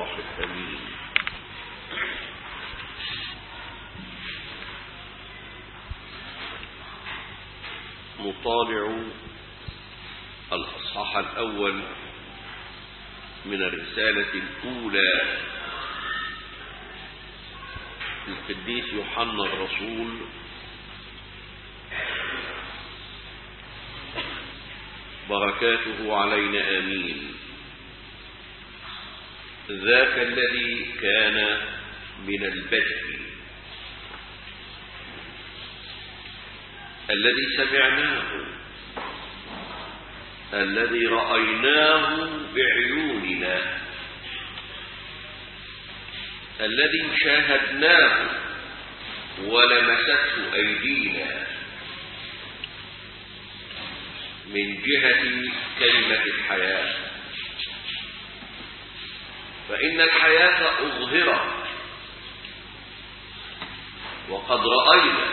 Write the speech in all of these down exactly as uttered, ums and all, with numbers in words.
الرحيم. نطالع الأصحاح الأول من الرسالة الأولى للقديس يوحنا الرسول بركاته علينا آمين. ذاك الذي كان من البدء، الذي سمعناه، الذي رأيناه بعيوننا، الذي شاهدناه ولمسته أيدينا من جهة كلمة الحياة. فإن الحياة أظهرت، وقد رأينا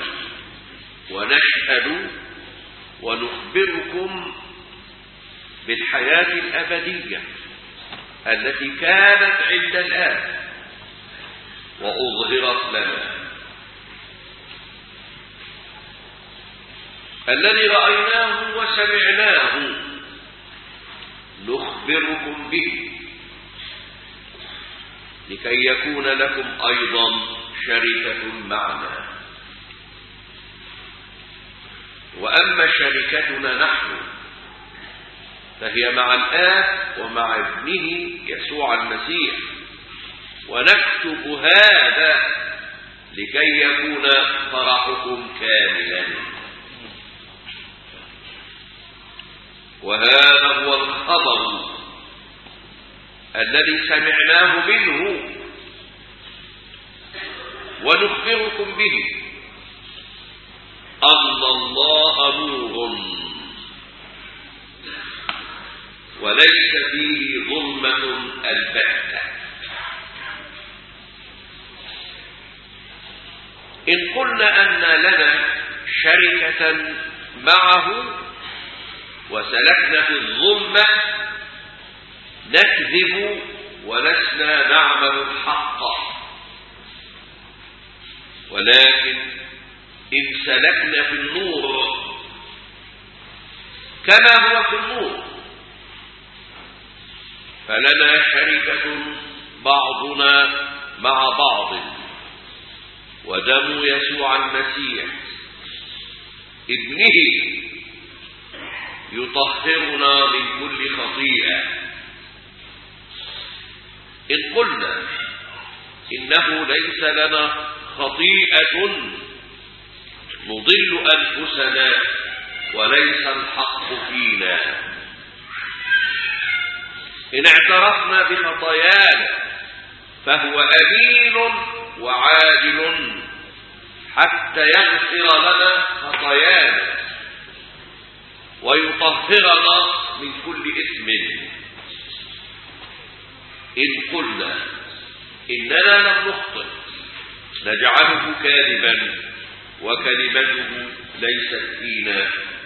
ونشهد ونخبركم بالحياة الأبدية التي كانت عند الآب وأظهرت لنا. الذي رأيناه وسمعناه نخبركم به، لكي يكون لكم أيضا شركة معنا. وأما شركتنا نحن فهي مع الآب ومع ابنه يسوع المسيح، ونكتب هذا لكي يكون فرحكم كاملا. وهذا هو الخبر الذي سمعناه منه ونخبركم به، أن الله نور وليس فيه ظلمة البتة. إن قلنا أن لنا شركة معه وسلكنا في الظلمة نكذب ولسنا نعمل الحق. ولكن إن سلكنا في النور كما هو في النور فلنا شركة بعضنا مع بعض، ودم يسوع المسيح ابنه يطهرنا من كل خطيئة. إن قلنا إنه ليس لنا خطيئة نضل أنفسنا وليس الحق فينا. إن اعترفنا بخطايانا فهو أمين وعادل حتى يغفر لنا خطايانا ويطهرنا من كل إثم. إن قلنا إننا لم نخطئ نجعله كاذبا وكلمته ليست فينا.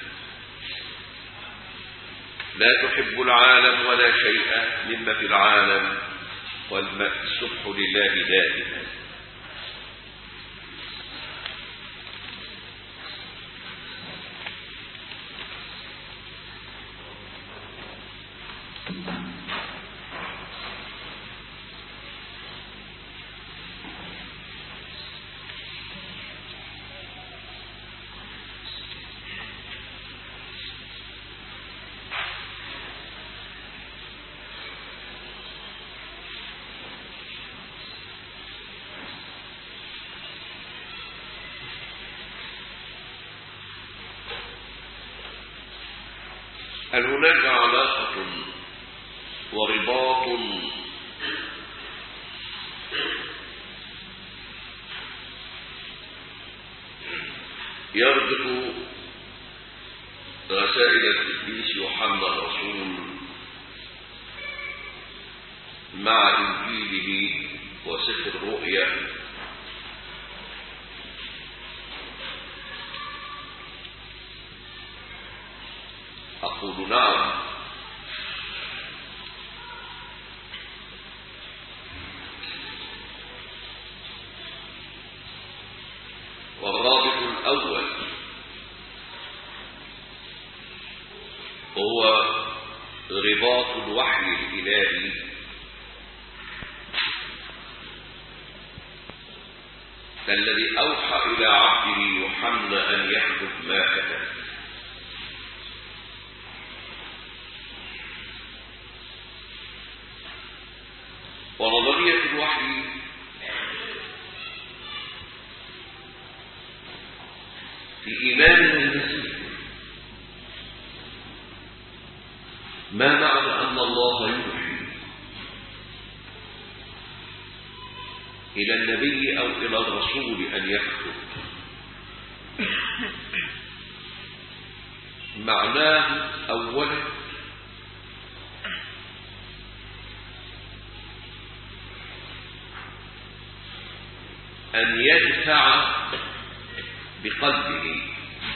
لا تحب العالم ولا شيء مما في العالم، والسبح لله دائما. هل هناك علاقة ورباط يربط رسائل القديس يوحنا الرسول مع إنجيله وسفر الرؤيا؟ أقول نعم. الأول هو رباط الوحي الإلهي الذي أوحى إلى عبده يوحنا أن يكتب ما كتب. ونظرية الوحي في إيماننا المسيح ما معنى أن الله يوحي إلى النبي أو إلى الرسول أن يكتب؟ معناه أولا أن يدفع بقلبه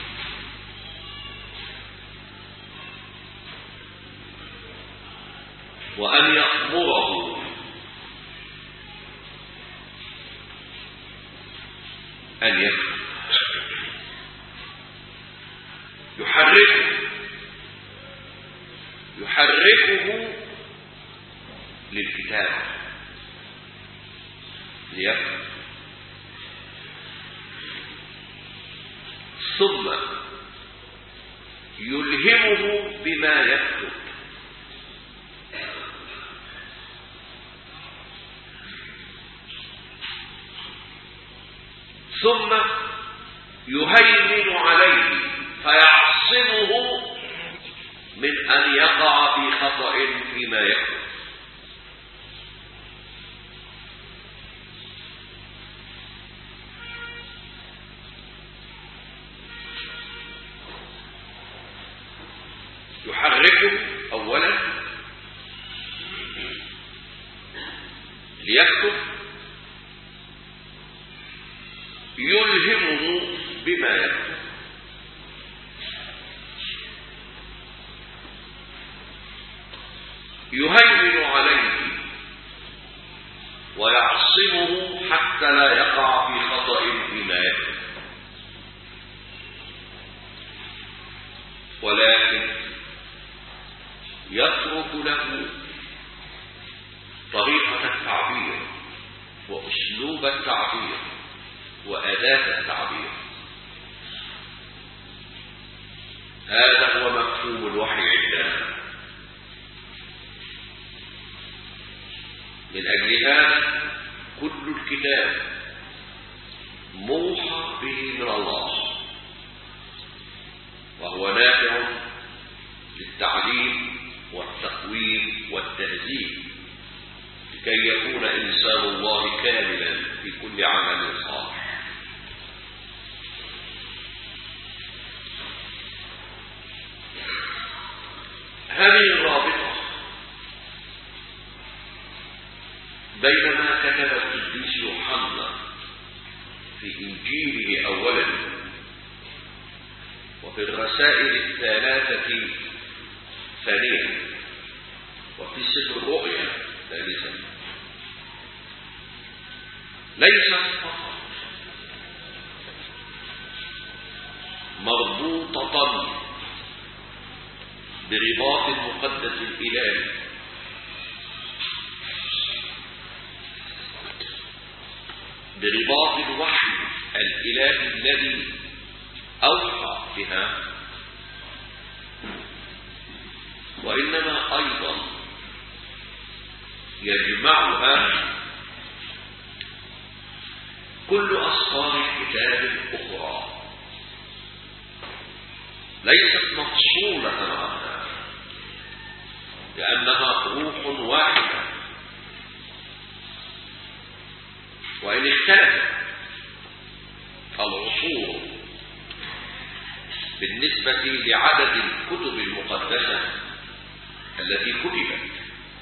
وأن يأمره أن يكتب، يحركه يحركه للكتاب ليكتب، ثم يلهمه بما يكتب، ثم يهيمن عليه فيعصمه من أن يقع في خطأ فيما يكتب. يحركه أولا ليكتب، يلهمه بما يكتب، يهيمن عليه ويعصمه حتى لا يقع في خطأ فيما يكتب. ولكن يترك له طريقة التعبير وأسلوب التعبير وأداة التعبير. هذا هو مفهوم الوحي عندنا. من أجل هذا كل الكتاب موحى به من الله، وهو نافع للتعليم والتقويم والتهذيب لكي يكون إنسان الله كاملا في كل عمل صالح. هذه الرابطة بين ما كتب القديس يوحنا في إنجيله أولا وفي الرسائل الثلاثة ثانيا وفي سفر الرؤيا ثالثا ليست فقط مربوطة برباط المقدس الإلهي برباط الوحي الإلهي الذي أوحى بها، وإنما أيضا يجمعها كل أسرار الكتاب الأخرى، ليست مفصولة عنها لأنها روح واحدة. وإن اختلفت العصور بالنسبة لعدد الكتب المقدسة التي كتبت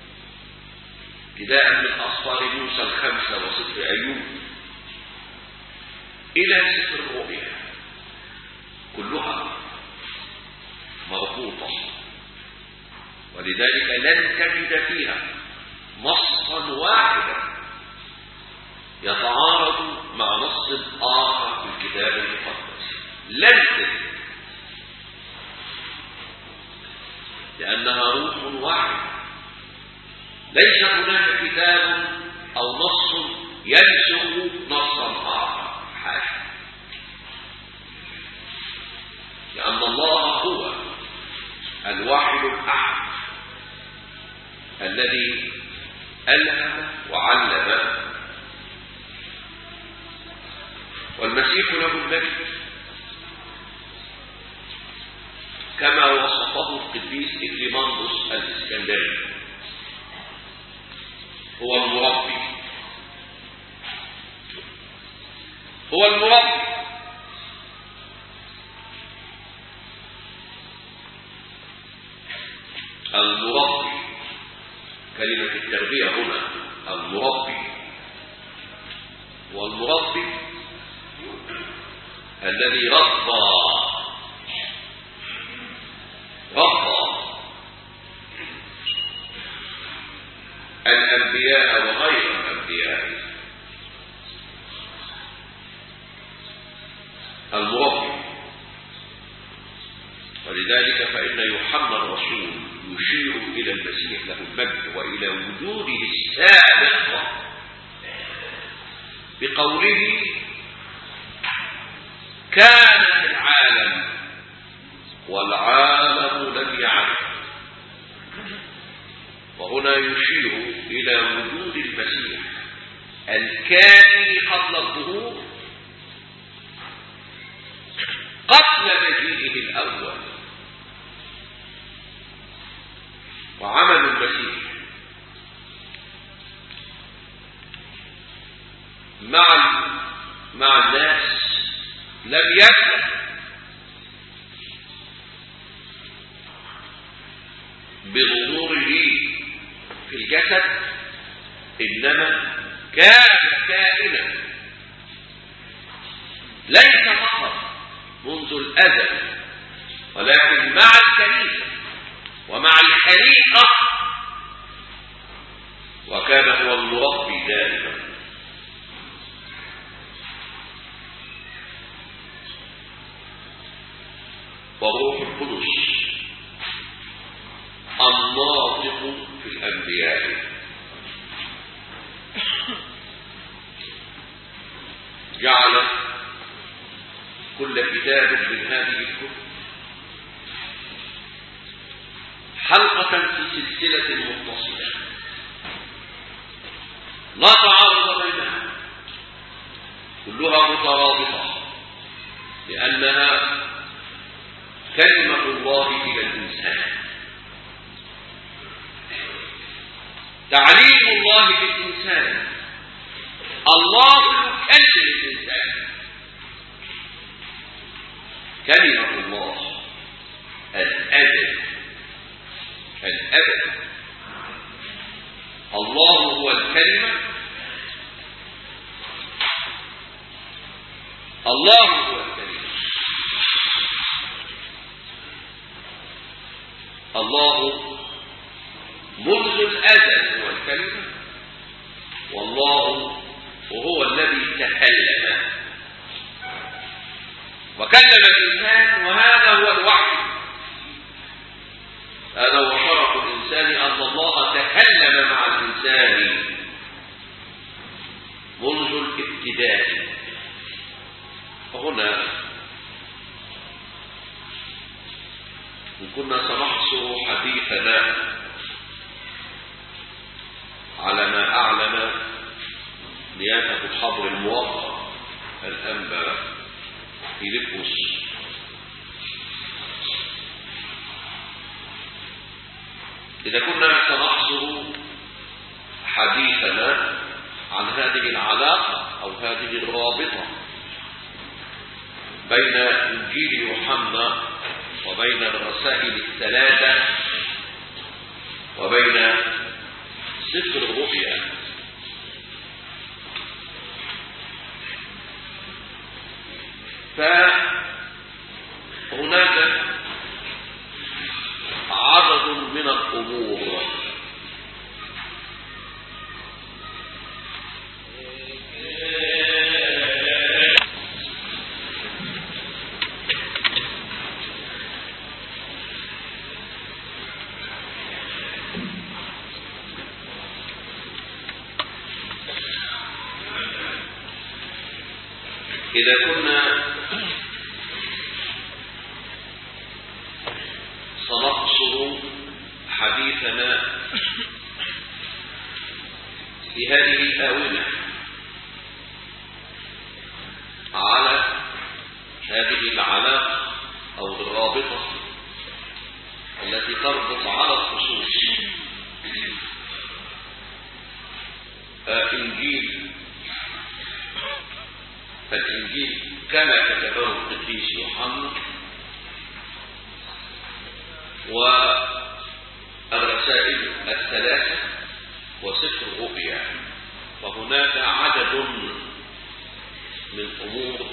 ابتداء من أسفار موسى الخمسة وسفر أيوب إلى سفر الرؤيا، كلها مربوطة، ولذلك لن تجد فيها نصا واحدا يتعارض مع نص آخر في الكتاب المقدس. ليست، لأنها روح واحد، ليس هناك كتاب أو نص ينسخ نصا آخر، حاشا، لأن الله هو الواحد الأحد الذي ألهم وعلم، والمسيح له المجد كما وصفه القديس إكليماندوس الإسكندري، هو المربي، هو المربي. المربي كلمة التربية هنا المربي، والمربي الذي ربى ربى الأنبياء وغير الأنبياء، المربي. ولذلك فإن يوحنا الرسول يشير إلى المسيح له المجد وإلى وجوده السابق بقوله كان في العالم والعالم لم يعرف، وهنا يشير إلى وجود المسيح الكائن قبل الظهور قبل مجيئه الأول. وعمل المسيح مع مع الناس لم يكن بظهوره في الجسد، إنما كان كائنا ليس فقط منذ الأزل، ولكن مع الكنيسة ومع الخليقة، وكان هو المربي دائما. وروح القدس الناطق في الأنبياء جعل كل كتاب من هذه الكتب حلقة في سلسلة متصلة لا تعارض بينها، كلها مترابطة، لأنها كلمة الله إلى الإنسان، تعليم الله للإنسان، الله يكلم الإنسان، كلمة الله الأبد الأبد. الله هو الكلمة، الله هو الكلمة، الله منذ الأزل هو الكلمة، والله وهو الذي تكلم وكلم الإنسان، وهذا هو الوحي. هذا هو شرف الإنسان، أن الله تكلم مع الإنسان منذ الابتداء. فهنا إن كنا سنحصر حديثنا على ما أعلن نيابة الحبر الموقر الأنبا فيلبس، إذا كنا سنحصر حديثنا عن هذه العلاقة أو هذه الرابطة بين إنجيل يوحنا وبين الرسائل الثلاثة وبين سفر الرؤيا، فهناك عدد من الأمور إذا كنا سنقصر حديثنا في هذه الآونة على هذه العلاقة أو الرابطة التي تربط على الخصوص إنجيل الإنجيل كما كتبه القديس يوحنا والرسائل الثلاثة وسفر الرؤيا، وهناك عدد من أمور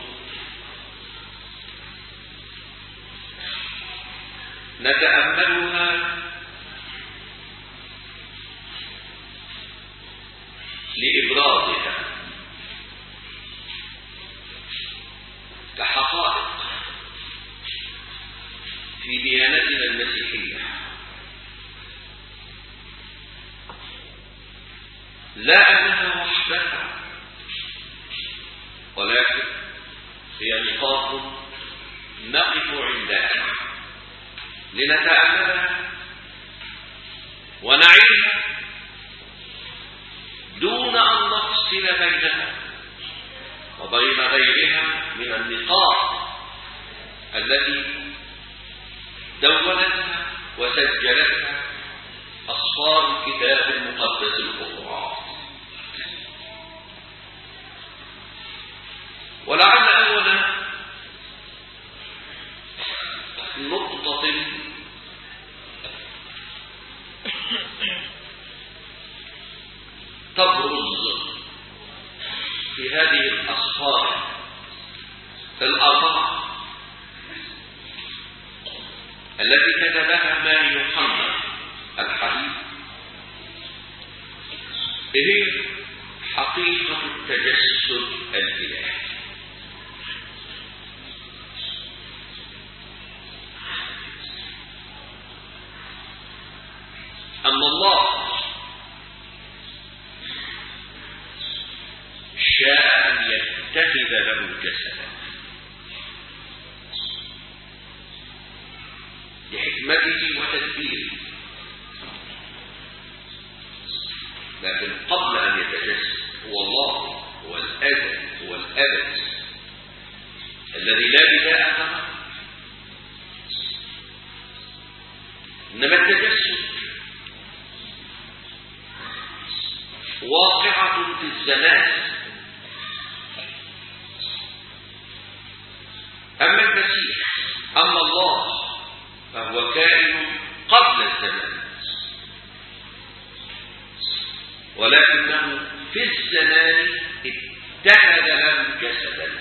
نتأملها لإبرازها كحقائق في ديانتنا المسيحية، لا أنها وحدها، ولكن هي نقاط نقف عندها لنتأملها ونعيها دون أن نفصل بينها وبين غيرها من النقاط التي دونتها وسجلتها أسفار الكتاب المقدس الأخرى. ولعل أول نقطة تبرز في هذه الأسفار الأربعة التي كتبها ماري يوحنا الحبيب هي حقيقة التجسد الإلهي. أن الله شاء أن يتخذ له جسدا لحكمته وتدبيره، لكن قبل أن يتجسد هو الله، هو الأزل، هو الأبد الذي لا بداية له. إنما التجسد واقعة في الزمان، أما المسيح أما الله فهو كائن قبل الزمان، ولكنه في الزمان اتخذ له جسدا.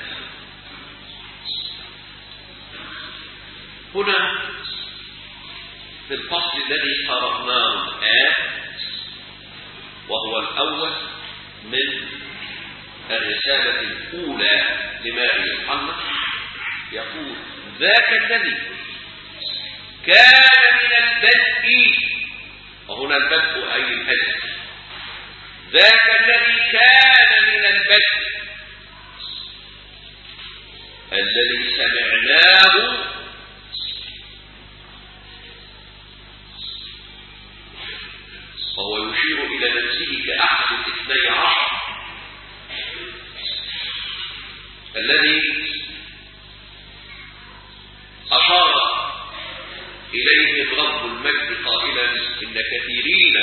هنا في الفصل الذي قرأناه الآن وهو الأول من الرسالة الأولى لماري يوحنا يقول: ذاك الذي كان من البدء، وهنا البدء أي الأزل، ذاك الذي كان من البدء الذي سمعناه وهو يشير إلى نفسه كأحد الاثني عشر الذي أشار إليه رب المجد قائلا: إن كثيرين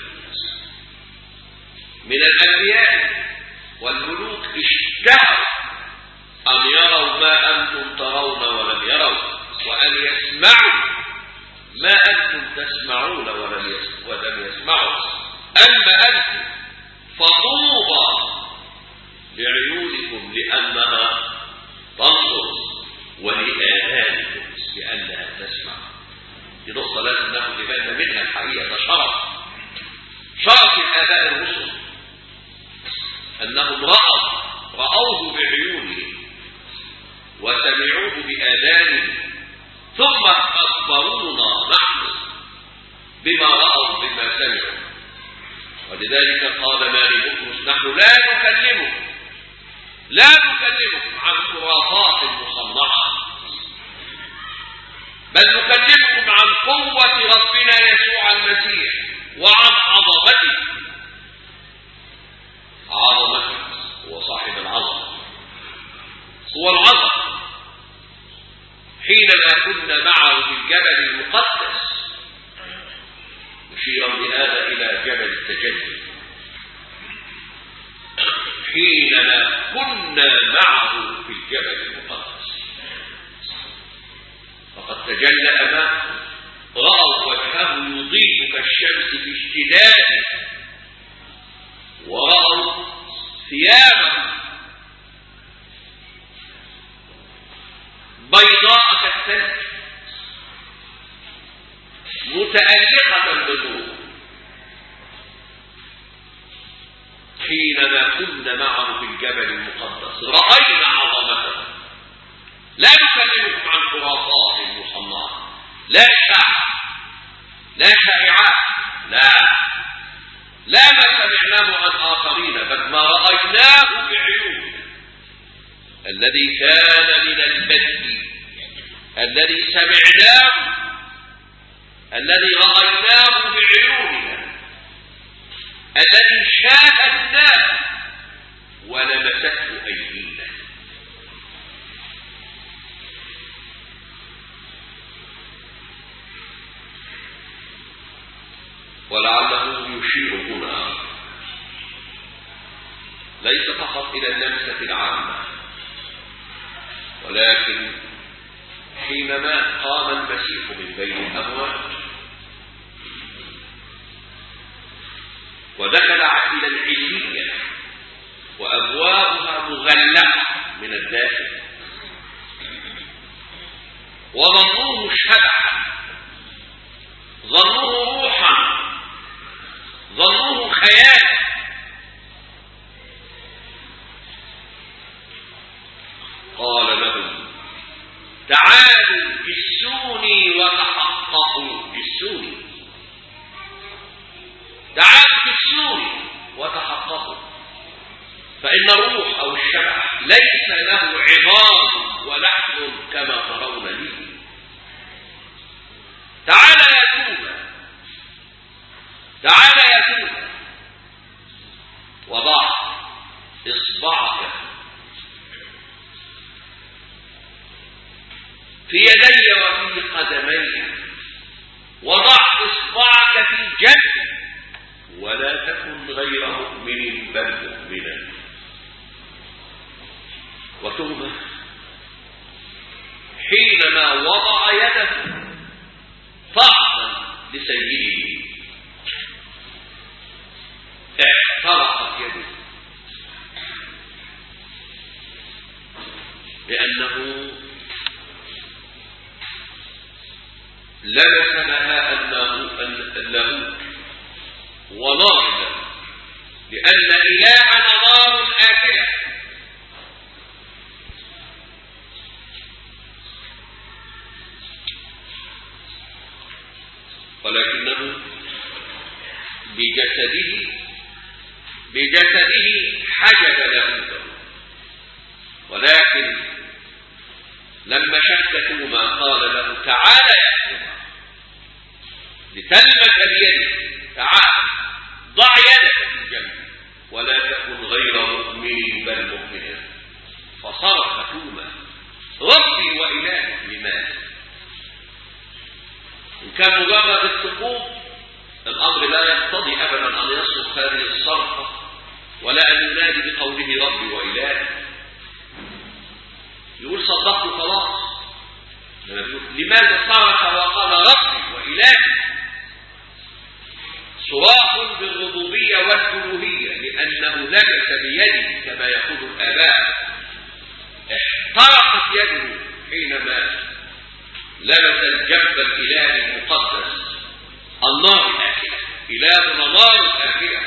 من الأنبياء والملوك اشتهوا أن يروا ما أنتم ترون ولم يروا، وأن يسمعوا ما أنتم تسمعون ولم يسمعوا، أما أنتم فطوبى لعيونكم لأنها تنظر ولآذانكم لأنها تسمع. دي نقطة لازم ناخد بالنا منها الحقيقة، ده شرف شرف الآباء الرسل أنهم رأوا رأوه بعيونهم وسمعوه بآذانهم، ثم أخبرونا نحن بما رأوا بما سمعوا. ولذلك قال ماري بطرس: نحن لا نكلمه لا نكلمكم عن خرافات مصنعة، بل نكلمكم عن قوة ربنا يسوع المسيح وعن عظمته. عظمته هو صاحب العظمة، هو العظمة. حينما كنا معه في الجبل المقدس، مشيرا بهذا إلى جبل التجلي، حينما كنا معه في الجبل المقدس فقد تجلى أمامهم، رأوا وجهه يضيء كالشمس في اشتداده، ورأوا ثيابه بيضاء كالثلج متألقة بالنور. حينما كنا معه في الجبل المقدس رأينا عظمته. لا نكلمكم عن خرافات مصنعة، لا إشاعة، لا شائعات، لا لا ما سمعناه عن آخرين، بل ما رأيناه بعيوننا، الذي كان من البدء، الذي سمعناه، الذي رأيناه بعيوننا، الذي شاهدناه ولمسته أيدينا. ولعله يشير هنا ليس فقط إلى اللمسة العامة، ولكن حينما قام المسيح من بين الأموات ودخل إلى العلية وأبوابها مغلقة من الداخل، وظنوه شبحا، ظنوه روحا، ظنوه خيالا، قال لهم تعالوا جسوني وتحققوا، جسوني، تعالوا جسوني وتحققوا، فإن الروح أو الشبح ليس له عظام ولحم كما ترون لي. تعال يا توبة، تعال يا توبة، وضع إصبعك في يدي وفي قدمي، وضع إصبعك في جنبي، ولا تكن غير مؤمن بل مؤمنا. وتوبة حينما وضع يده طاعة لسيده احترقت يده، لأنه لمس لها اللاهوت ونار، لأن إلهنا نار آكلة. ولكنه بجسده بجسده حجب لاهوته، ولكن لما شك توما قال له تعال يا توما لتلمس بيدي، تعال ضع يدك في جنبي، ولا تكن غير مؤمن بل مؤمنا. فصرخ توما ربي وإلهي، لماذا؟ إن كان مجرد السقوط الأمر لا يقتضي أبدا أن يصرخ هذه الصرخة ولا أن ينادي بقوله ربي وإلهي. يقول صدقت خلاص، لماذا صرخ وقال ربي وإلهي؟ صراخ بالربوبية والألوهية، لأنه لمس بيده كما يقول الآباء. احترقت يده حينما لمس الجنب الإلهي المقدس، النار الآكلة، إلهنا نار آكلة.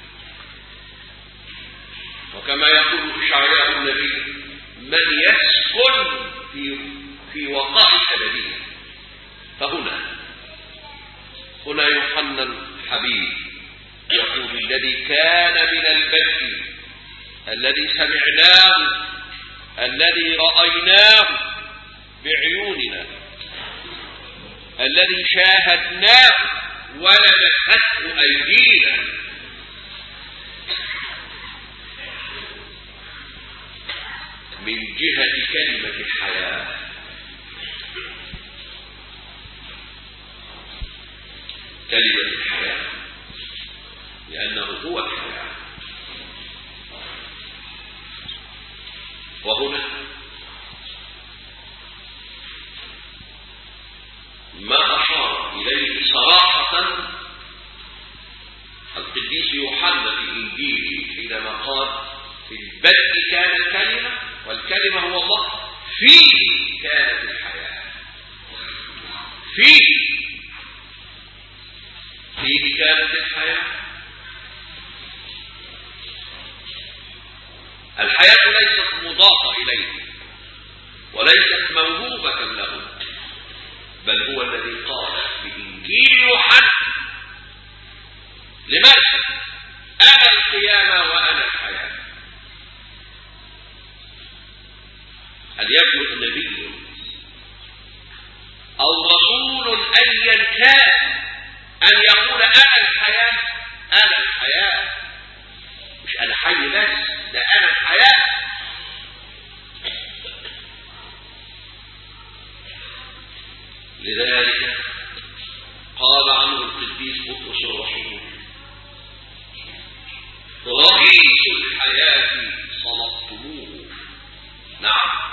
وكما يقول إشعياء النبي من يسكن في في وقاء أبدية. فهنا هنا يوحنا الحبيب يقول الذي كان من البدء الذي سمعناه الذي رأيناه بعيوننا الذي شاهدناه ولمسته أيدينا من جهة كلمة الحياة. كلمة الحياة لأنه هو الحياة. وهنا ما أشار إليه صراحة القديس يوحنا في إنجيله حينما قال في البدء كان الكلمة والكلمة هو الله فيه كانت الحياة. فيه فيه كانت الحياة. الحياة ليست مضافة إليه وليست موهوبة له، بل هو الذي قال في إنجيل يوحنا لماذا أنا القيامة وأنا الحياة. هل يجوز نبي أو رسول أيا كان أن يقول أنا الحياة؟ أنا الحياة، مش أنا حي بس، ده أنا الحياة. لذلك قال عنه القديس بطرس الرسول رئيس الحياة صلبتموه. نعم،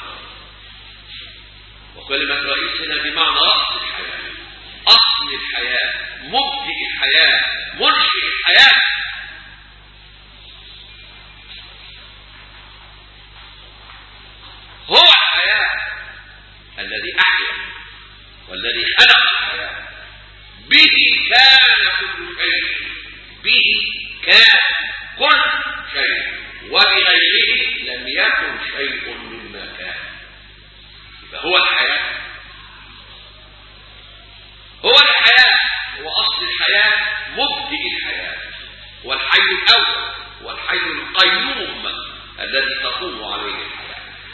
وكلمة رئيس هنا بمعنى رأس الحياة، أصل الحياة، مبدئ الحياة، منشئ الحياة. هو الحياة الذي أحيا والذي خلق الحياة. به كان كل شيء، به كان كل شيء، وبغيره لم يكن شيء مما كان. فهو الحياة، هو الحياة، هو أصل الحياة، مبدئ الحياة، والحي الأول والحي القيوم الذي تقوم عليه الحياة.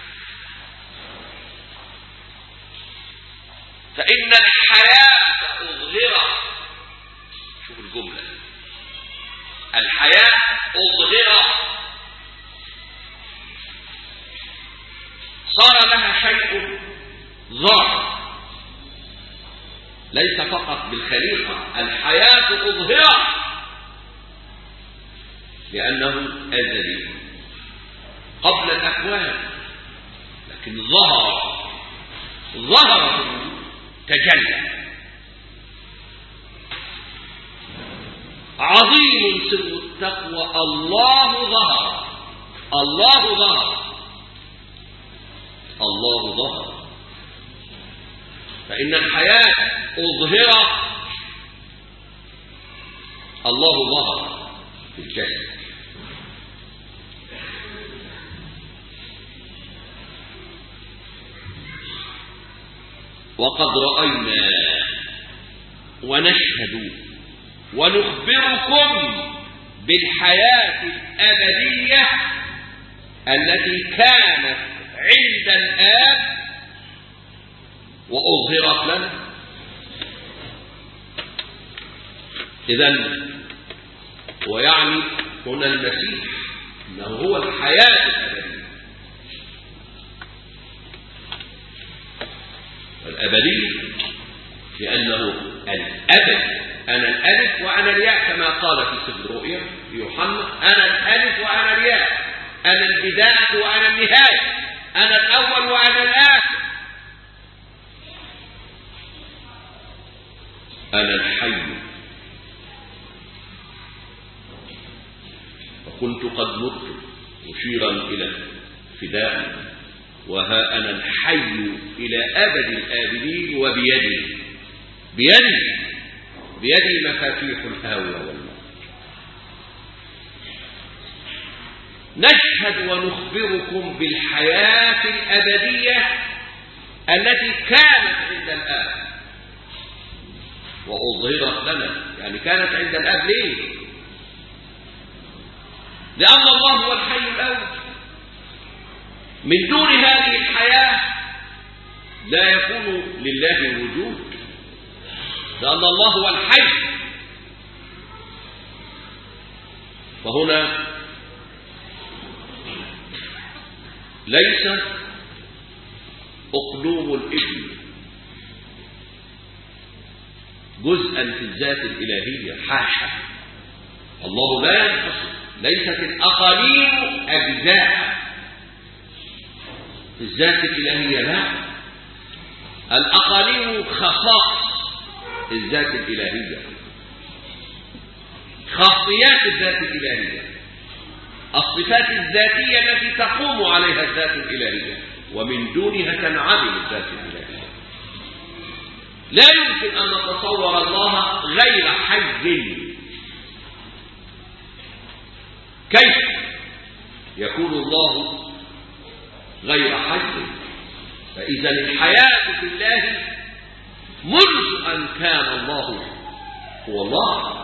فإن الحياة أظهرت، شوف الجملة، الحياة أظهرت، صار لها شيء ظاهر، ليس فقط بالخليقة. الحياة أظهرت لأنه أزلي قبل الأكوان، لكن ظهر ظهر تجلى. عظيم سر التقوى، الله ظهر، الله ظهر، الله ظهر. فإن الحياة أظهرت، الله ظهر في الجسد. وقد رأينا ونشهد ونخبركم بالحياة الأبدية التي كانت عند الآب وأظهرت لنا. إذن ويعني هنا المسيح أنه هو الحياة الأبدية. الأبدية لأنه الأبد، أنا الألف وأنا الياء كما قال في سفر الرؤيا يوحنا، أنا الألف وأنا الياء، أنا البداية وأنا النهاية، أنا الأول وأنا الآخر، أنا الحي. وكنت قد مت مشيرا إلى فداء، وها أنا الحي إلى أبد الآبدين، وبيدي بيدي بيدي مفاتيح الهاوية والموت. نشهد ونخبركم بالحياة الأبدية التي كانت عند الآب وأظهرت لنا. يعني كانت عند الآب ليه؟ لأن الله هو الحي الأول. من دون هذه الحياة لا يكون لله وجود، لأن الله هو الحي. فهنا ليس أقلوم الابن جزءا في الذات الإلهية، حاشا، الله لا ينقسم، ليست الأقاليم أجزاء في الذات الإلهية، لا، الأقاليم خصائص الذات الإلهية، خاصيات الذات الإلهية، الصفات الذاتية التي تقوم عليها الذات الإلهية، ومن دونها تنعدم الذات الإلهية. لا يمكن أن نتصور الله غير حي. كيف يكون الله غير حي؟ فإذا الحياة في الله منذ أن كان الله هو الله،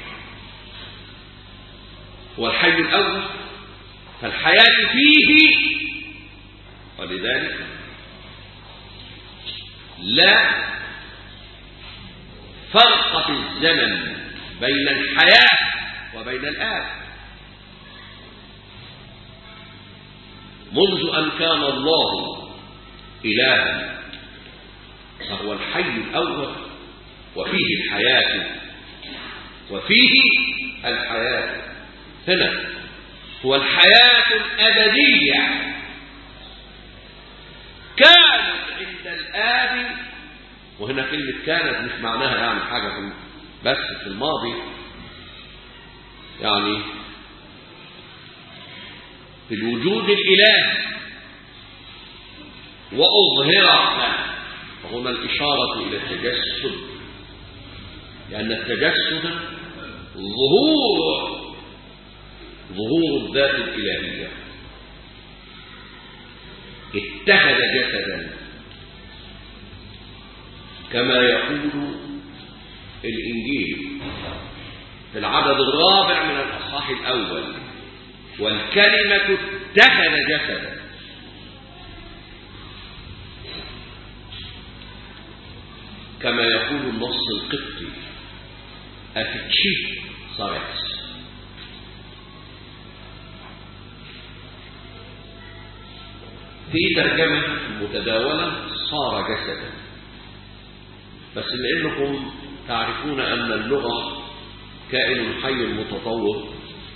هو الحي الأول، فالحياة فيه. ولذلك لا فرق في الزمن بين الحياة وبين الآب. منذ أن كان الله إلها فهو الحي الأول، وفيه الحياة، وفيه الحياة. هنا هو الحياة الأبدية، كانت عند الآب. وهنا كلمة كانت مش معناها يعني حاجة في بس في الماضي، يعني في الوجود الإلهي وأظهرها. فهنا الإشارة إلى التجسد، لأن التجسد ظهور ظهور الذات الإلهية. اتخذ جسدا كما يقول الإنجيل في العدد الرابع من الأصحاح الأول: والكلمة اتخذ جسدا. كما يقول النص القبطي: أفتشي صارت. في ترجمة متداولة صار جسدا، بس لأنكم تعرفون أن اللغة كائن حي متطور،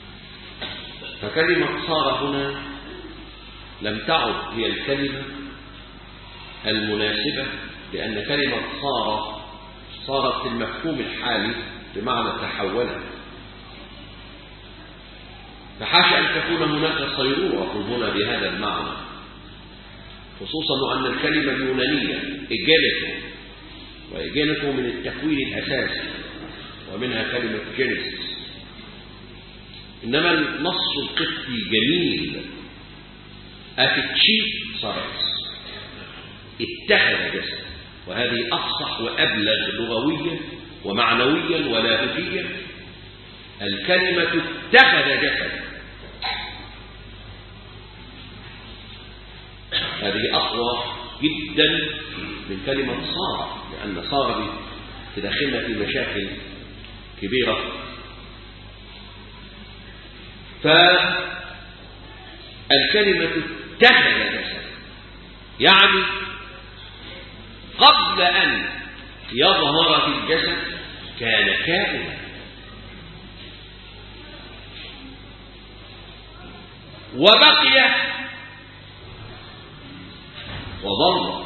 فكلمة صار هنا لم تعد هي الكلمة المناسبة، لأن كلمة صار صارت في المفهوم الحالي بمعنى تحولت، فحاشا أن تكون هناك صيرورة هنا بهذا المعنى، خصوصا أن الكلمة اليونانية إجالته، وإجالته من التكوين الأساسي ومنها كلمة جينيسيس. إنما النص القبطي جميل: أفتشي صارت، اتخذ جسد. وهذه أفصح وأبلغ لغويا ومعنويا ولاهوتيا. الكلمة اتخذ جسد، هذه أقوى جدا من كلمة صار، لأن صار تدخلنا في مشاكل كبيرة. فالكلمة اتخذ جسد يعني قبل أن يظهر في الجسد كان كائنا، وبقي وظل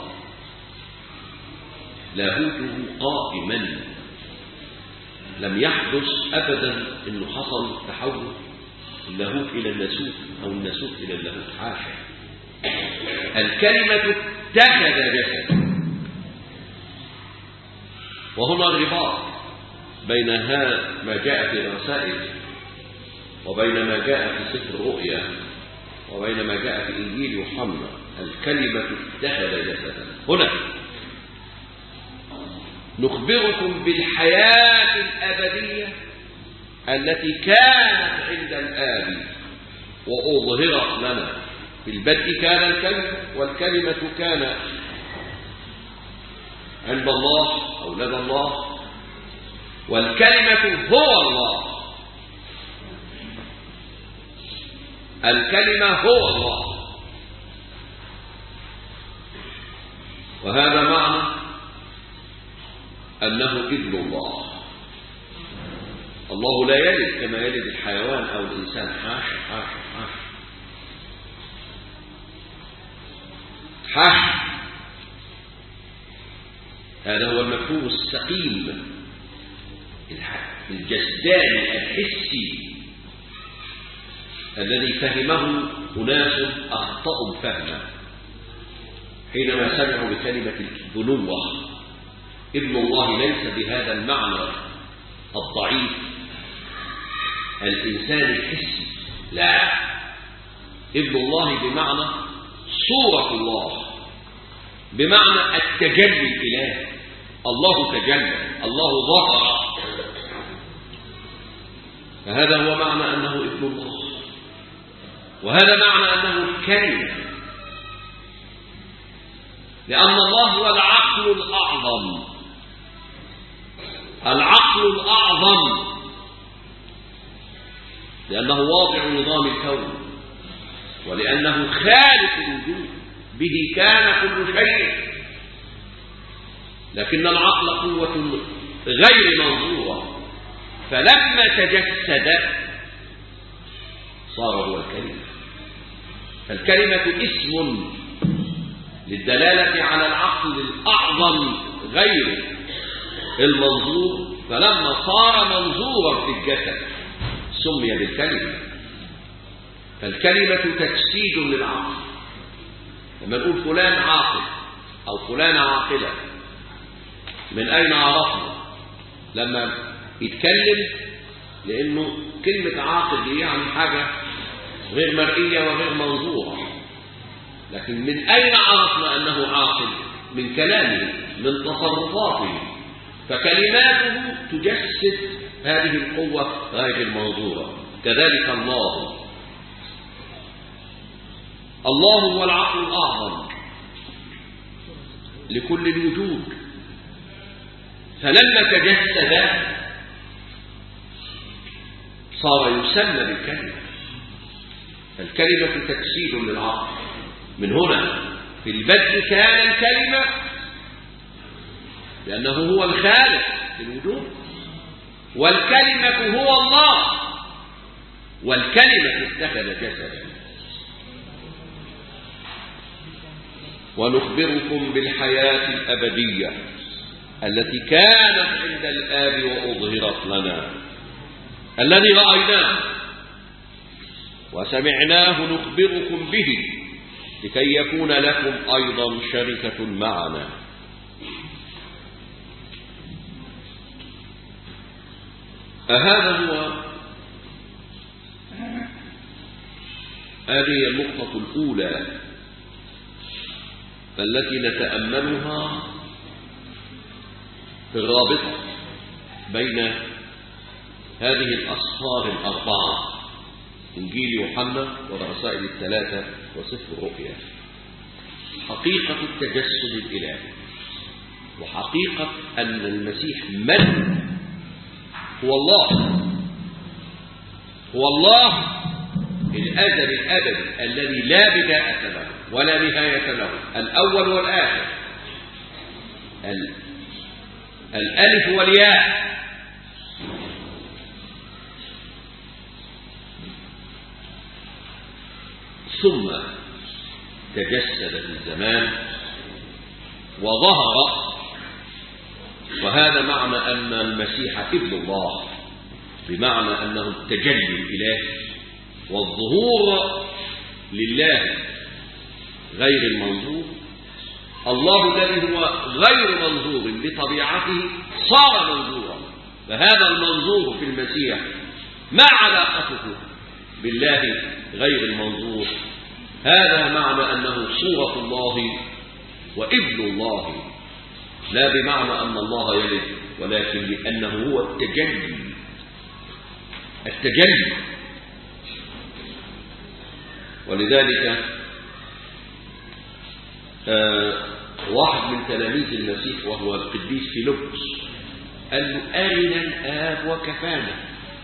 لاهوته قائما. لم يحدث أبدا أنه حصل تحول اللاهوت إلى الناسوت أو الناسوت إلى اللاهوت، حاشا. الكلمة اتخذ جسد. وهنا الرباط بين هذا ما جاء في الرسائل وبين ما جاء في سفر الرؤيا وبين ما جاء في إنجيل يوحنا. الكلمة اتخذ جسدا. هنا نخبركم بالحياة الأبدية التي كانت عند الآب وأظهرت لنا. في البدء كان الكلمة، والكلمة كان عند الله أو لدى الله، والكلمة هو الله. الكلمة هو الله، وهذا معنى أنه ابن الله. الله لا يلد كما يلد الحيوان أو الإنسان، حاشا حاشا حاشا حاشا. هذا هو المفهوم السقيم الجسداني الحسي الذي فهمه أناس أخطأوا فهمه حينما سمعوا بكلمة البنوة. ابن الله ليس بهذا المعنى الضعيف الإنسان الحسي، لا، ابن الله بمعنى صورة الله، بمعنى التجلي الإلهي. الله تجلى، الله ظهر، فهذا هو معنى أنه ابن الله، وهذا معنى أنه الكلمة، لأن الله هو العقل الأعظم. العقل الأعظم لأنه واضع نظام الكون، ولأنه خالق الوجود، به كان كل شيء. لكن العقل قوة غير منظورة، فلما تجسد صار هو الكلمة. فالكلمة اسم للدلالة على العقل الأعظم غير المنظور، فلما صار منظورا في الجسد سمي بالكلمة. فالكلمة تجسيد للعقل. لما نقول فلان عاقل أو فلان عاقلة، من أين عرفنا؟ لما يتكلم، لأنه كلمة عاقل دي يعني حاجة غير مرئية وغير منظورة. لكن من أين عرفنا أنه عاقل؟ من كلامه، من تصرفاته. فكلماته تجسد هذه القوة غير المنظورة. كذلك الله الله هو العقل الأعظم لكل الوجود، فلما تجسد صار يسمى بالكلمة. الكلمة تجسيد للعقل. من هنا في البدء كان الكلمة، لأنه هو الخالق في الوجود، والكلمة هو الله، والكلمة اتخذ جسدا. ونخبركم بالحياة الأبدية التي كانت عند الآب وأظهرت لنا، الذي رأيناه وسمعناه نخبركم به لكي يكون لكم أيضا شركة معنا. أهذا هو هذه النقطة الأولى التي نتأملها في الرابطة بين هذه الأسفار الأربعة، إنجيل يوحنا والرسائل الثلاثة وسفر الرؤيا. حقيقة التجسد الإلهي، وحقيقة أن المسيح من هو الله، هو الله الأزل الأبدي الذي لا بداية له ولا نهاية له، الأول والآخر، الألف والياء. ثم تجسد في الزمان وظهر، وهذا معنى أن المسيح ابن الله، بمعنى أنه التجلي الإلهي والظهور لله غير المنظور. الله الذي هو غير منظور بطبيعته صار منظورا، فهذا المنظور في المسيح ما علاقته بالله غير المنظور؟ هذا معنى أنه صورة الله وابن الله، لا بمعنى أن الله يلد، ولكن لأنه هو التجلي. التجلي ولذلك آه واحد من تلاميذ المسيح وهو القديس فيلبس قال له أرنا الآب وكفانا.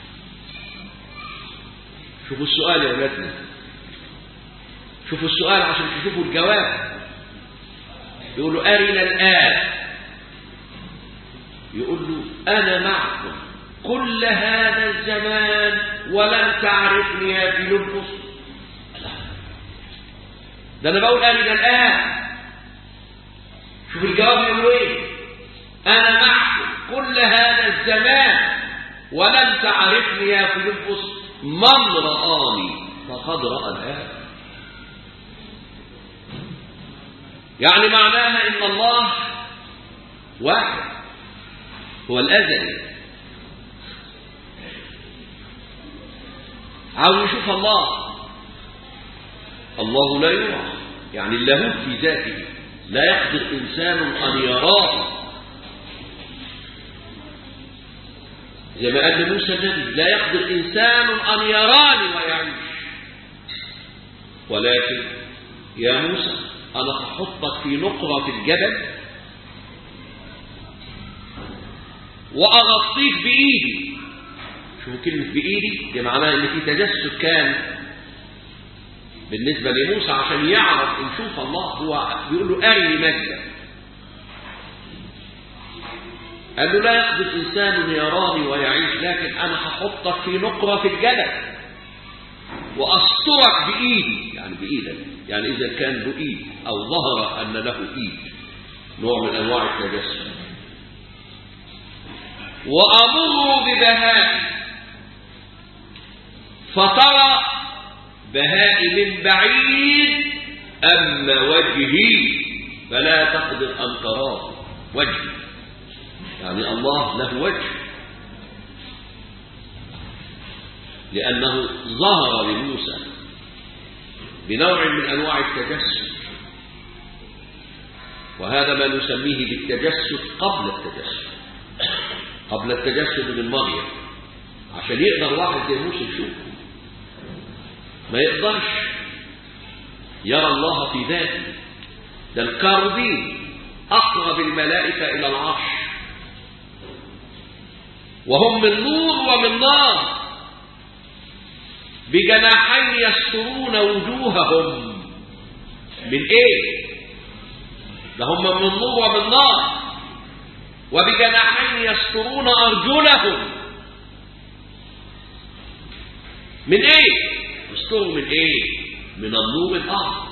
شوفوا السؤال يا أولادنا، شوفوا السؤال عشان تشوفوا الجواب. يقول له أرنا الآب، يقول له أنا معكم كل هذا الزمان ولم تعرفني يا فيلبس. ده أنا بقول أرنا الآب. شوف الجواب يقول ايه؟ أنا معكم كل هذا الزمان ولم تعرفني يا فيلبس، من رآني فقد رأى الآب. يعني معناها إن الله واحد، هو الأزلي. عاوز يشوف الله، الله لا يرى، يعني اللاهوت في ذاته لا يقدر إنسان أن يراه، زي ما قال موسى النبي لا يقدر إنسان أن يراني ويعيش. ولكن يا موسى أنا أحطك في نقرة في الجبل وأغطيك بإيدي. شوفوا كلمة بإيدي دي معناها إن في تجسد كان بالنسبة لموسى عشان يعرف يشوف الله. هو بيقول له أرني مجدا، قال له لا يقدر إنسان يراني ويعيش، لكن أنا هحطك في نقرة في الجبل وأسترك بإيدي. يعني بإيدك، يعني إذا كان له إيد أو ظهر أن له إيد، نوع من أنواع التجسد. وأمر ببهائي فترى بهائي من بعيد، أما وجهي فلا تقدر أن تراه. وجهي يعني الله له وجه، لأنه ظهر لموسى بنوع من أنواع التجسد، وهذا ما نسميه بالتجسد قبل التجسد، قبل التجسد من مريم، عشان يقدر واحد زي موسى يشوفه. ما يقدرش يرى الله في ذاته. ده الكاروبين أقرب الملائكة إلى العرش، وهم من نور ومن نار، بجناحين يسترون وجوههم. من ايه؟ ده هم من نور ومن نار، وبجناحين يسترون أرجلهم. من ايه؟ يستروا من ايه؟ من النور الآخر.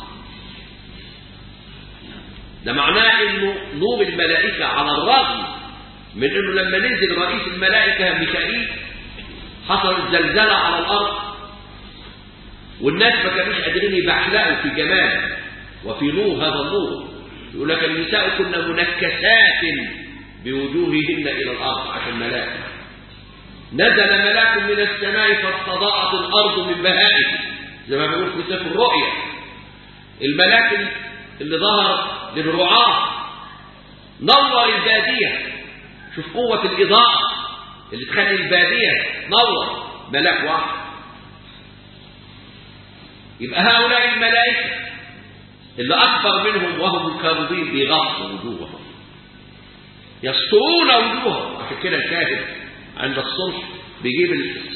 ده معناه انه نور الملائكة على الرغم من انه لما نزل رئيس الملائكة ميكائيل حصلت زلزلة على الارض، والناس ما كانوش قادرين يبحلقوا في جمال وفي نور هذا النور. يقول لك النساء كنا منكسات بوجوههن الى الارض عشان ملائكة. نزل ملاك من السماء فاستضاءت الارض من بهائه، زي ما بيقول في سفر الرؤيا. الملاك اللي ظهر للرعاة نور البادية. شوف قوة الإضاءة اللي تخلي البادية نور، ملاك واحد. يبقى هؤلاء الملائكة اللي أكبر منهم وهم الكاروبين بيغطوا وجوههم، يسترون وجوههم. عشان كده الكاهن عند الصلح بيجيب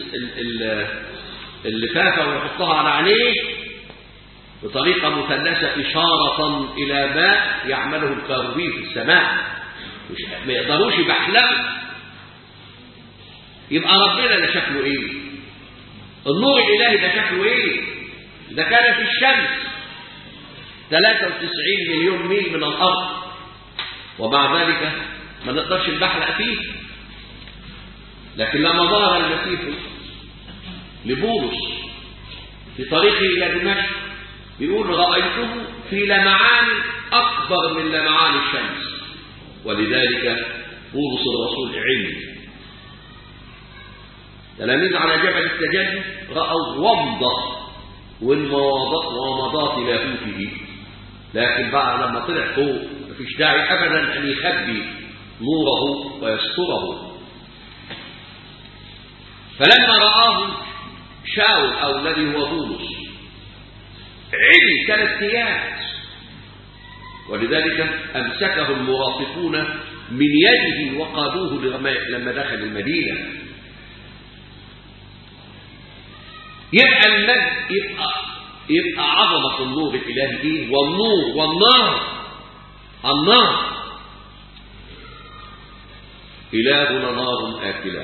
اللفافة ويحطها على عينيه بطريقة مثلثة إشارة إلى ما يعمله الكاروبين في السماء، ما يقدروش يبحلقوا. يبقى ربنا ده شكله إيه؟ النور الإلهي ده شكله إيه؟ ده كان في الشمس ثلاثة وتسعين مليون ميل من الأرض، ومع ذلك ما نقدرش نبحلق فيه. لكن لما ظهر المسيح لبولس في طريقه إلى دمشق بيقول رأيته في لمعان أكبر من لمعان الشمس، ولذلك بولس الرسول علم. تلاميذ على جبل التجلي رأوا ومضة ومضات لاهوته، لكن بعد لما طلع فوق مفيش داعي أبدا أن يخبي نوره ويستره. فلما رآه شاول أو الذي هو بولس علي ثلاث ايام، ولذلك امسكه المرافقون من يده وقادوه لما دخل المدينه. يبقى المجد يبقى يبقى عظمه النور الالهي ايه؟ والنور والنار. النار إلهنا نار آكلة.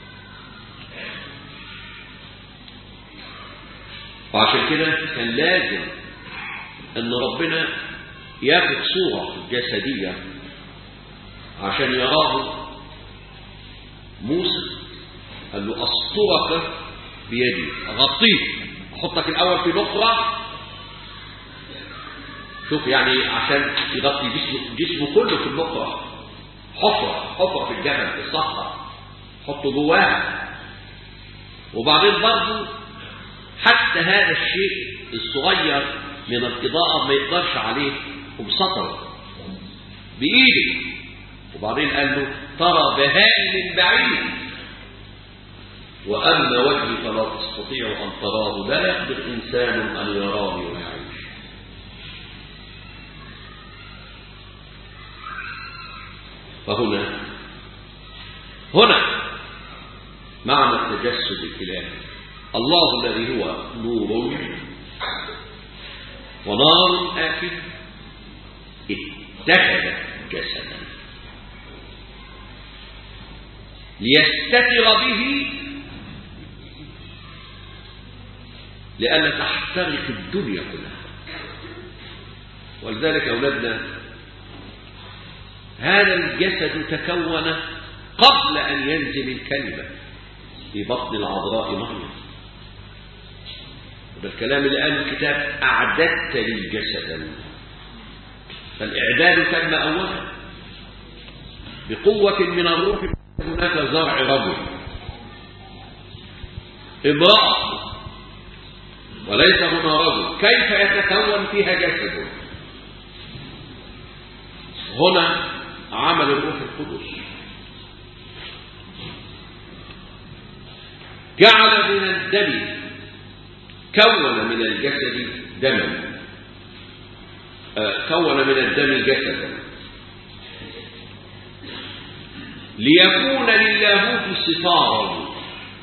وعشان كده كان لازم أن ربنا ياخد صورة جسدية عشان يراه موسى. قال له أسطرك بيدي، أغطيك، أحطك الأول في نقرة. شوف يعني عشان يغطي جسمه, جسمه كله في النقرة، حفرة حفرة في الجبل في الصخرة، حطه جواها. وبعدين برضه حتى هذا الشيء الصغير من الإضاءة ما يقدرش عليه وبسطره بإيده. وبعدين قال له ترى بهائي من بعيد، وأما وجهي فلا تستطيع أن تراه، لا يقدر إنسان أن يراني ويعيش. فهنا هنا معنى التجسد الإلهي. الله الذي هو نور ونار آكل اتخذ جسدا ليستتر به لأن تحترق الدنيا كلها. ولذلك أولادنا هذا الجسد تكون قبل أن ينزل الكلمة في بطن العذراء مريم. وده الكلام اللي قاله الكتاب أعددت لي جسدا. فالإعداد كان أولا بقوة من الروح. هناك زرع رجل امرأة وليس هنا رجل، كيف يتكون فيها جسد؟ هنا عمل الروح القدس، جعل من الدم، كون من الجسد دما، كون من الدم جسدا ليكون للاهوت ستارا.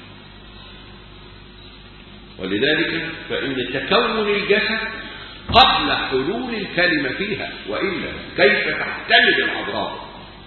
ولذلك فإن تكون الجسد قبل حلول الكلمة فيها، وإلا كيف تحتمل العذراء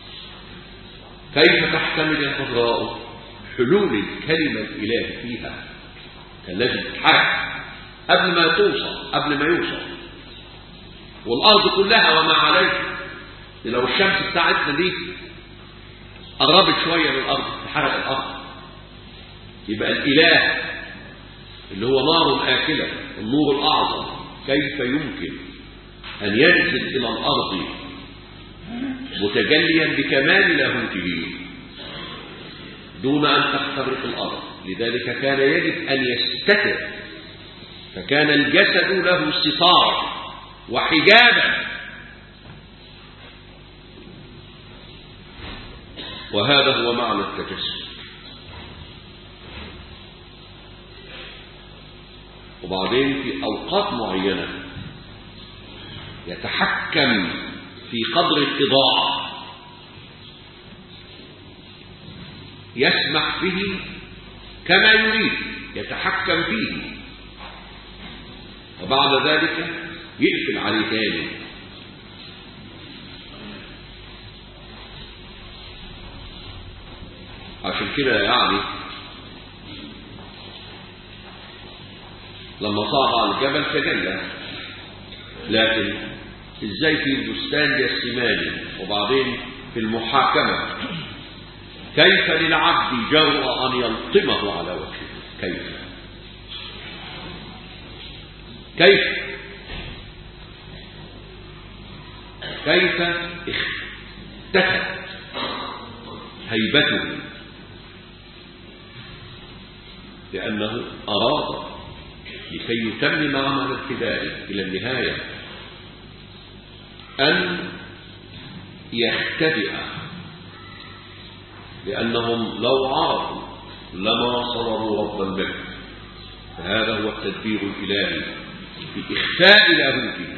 كيف تحتمل العذراء حلول الكلمة الإلهي فيها؟ كان لازم تتحرك قبل ما توصل، قبل ما يوصل. والأرض كلها وما عليها، لو الشمس بتاعتنا دي قربت شوية من الأرض تحرق الأرض. يبقى الإله اللي هو نار آكلة، النور الأعظم، كيف يمكن أن ينزل إلى الأرض متجليا بكمال لاهوته دون أن تخترق الأرض؟ لذلك كان يجب أن يستتر، فكان الجسد له ستار وحجابا. وهذا هو معنى التجسد. وبعدين في أوقات معينة يتحكم في قدر الإضاءة، يسمح به كما يريد، يتحكم فيه، وبعد ذلك يقفل عليه تاني. عشان كده يعني لما صعد على الجبل تجلى، لكن ازاي في البستان جسماني وبعدين في المحاكمة كيف للعبد جرأ أن يلطمه على وجهه؟ كيف كيف كيف اختفت هيبته؟ لأنه أراد لكي يتمم عمل الفداء إلى النهاية أن يختبئ، لأنهم لو عرفوا لما صوروا رب المجد. فهذا هو التدبير الإلهي في إخفاء لاهوته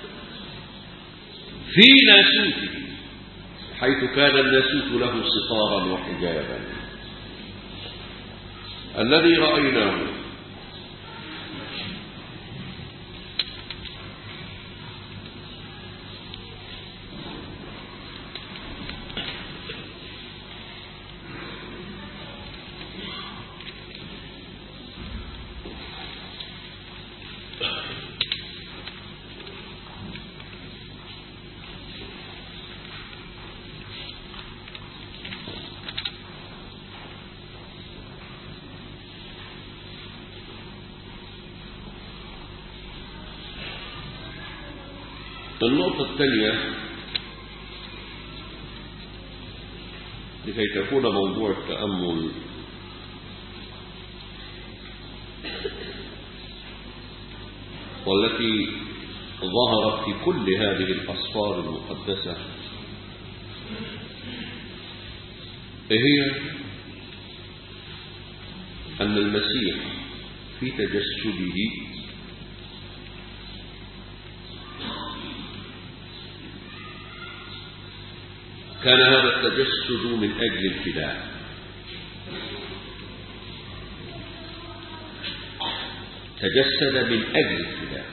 في ناسوته، حيث كان الناسوت له ستارا وحجابا. الذي رأيناه النقطة الثانية لكي تكون موضوع التأمل والتي ظهرت في كل هذه الأسفار المقدسة هي أن المسيح في تجسده كان هذا التجسد من أجل الفداء، تجسد من أجل الفداء،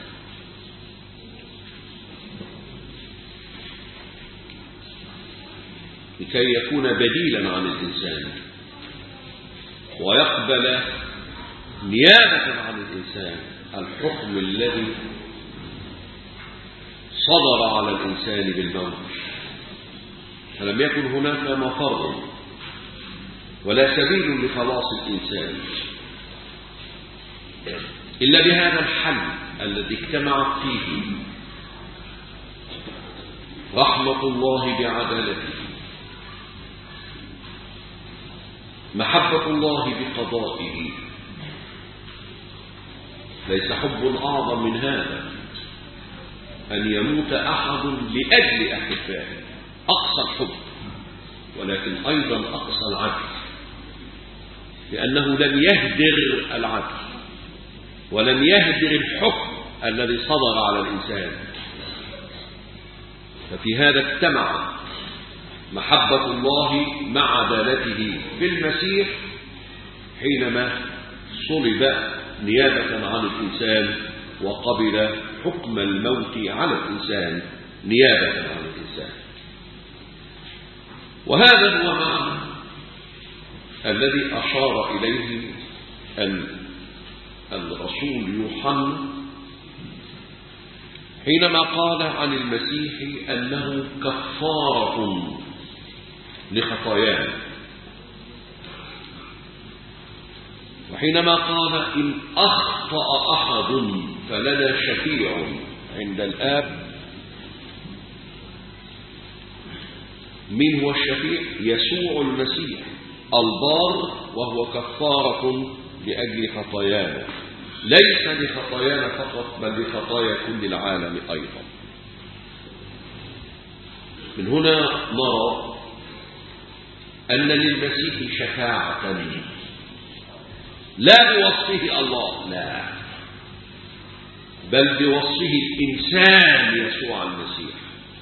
لكي يكون بديلا عن الإنسان ويقبل نيابة عن الإنسان الحكم الذي صدر على الإنسان بالموت. فلم يكن هناك مفر ولا سبيل لخلاص الإنسان إلا بهذا الحل الذي اجتمعت فيه رحمة الله بعدالته، محبة الله بقضائه. ليس حب أعظم من هذا أن يموت أحد لأجل أحبائه، أقصى الحب، ولكن أيضا أقصى العدل، لأنه لم يهدر العدل ولم يهدر الحكم الذي صدر على الإنسان. ففي هذا اجتمع محبة الله مع عدالته في المسيح حينما صلب نيابة عن الإنسان وقبل حكم الموت على الإنسان نيابة عن الإنسان. وهذا هو معنى الذي أشار إليه الرسول يوحنا حينما قال عن المسيح أنه كفارة لخطايانا، وحينما قال إن أخطأ أحد فلنا شفيع عند الآب. من هو الشفيع؟ يسوع المسيح البار، وهو كفارة لأجل خطايانا، ليس لخطايانا فقط بل لخطايا كل العالم أيضا. من هنا نرى أن للمسيح شفاعة لا بوصفه الله، لا، بل بوصفه الإنسان يسوع المسيح.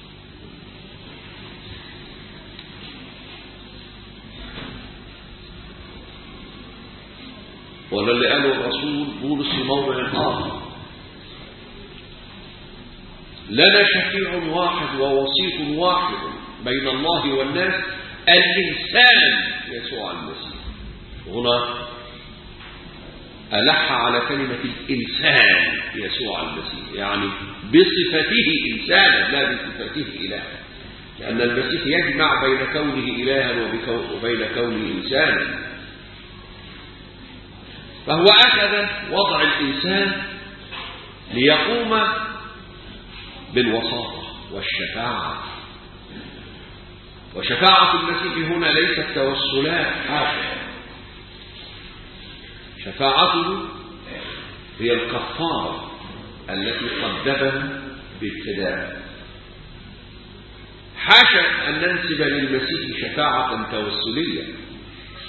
ولا اللي قاله الرسول بولس في موضع آخر: لنا شفيع واحد ووسيط واحد بين الله والناس، الإنسان يسوع المسيح. هنا ألح على كلمة الإنسان يسوع المسيح، يعني بصفته إنسانا لا بصفته إلها، لأن المسيح يجمع بين كونه إلها وبين كونه إنسانا. فهو أخذ وضع الإنسان ليقوم بالوساطة والشفاعة. وشفاعة المسيح هنا ليست توسلات، حاشا، شفاعته هي الكفارة التي قدمها بالفداء. حاشا أن ننسب للمسيح شفاعة توسلية،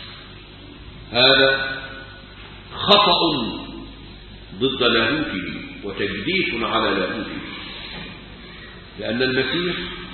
هذا خطأ ضد لاهوته، وتجديف على لاهوته، لأن المسيح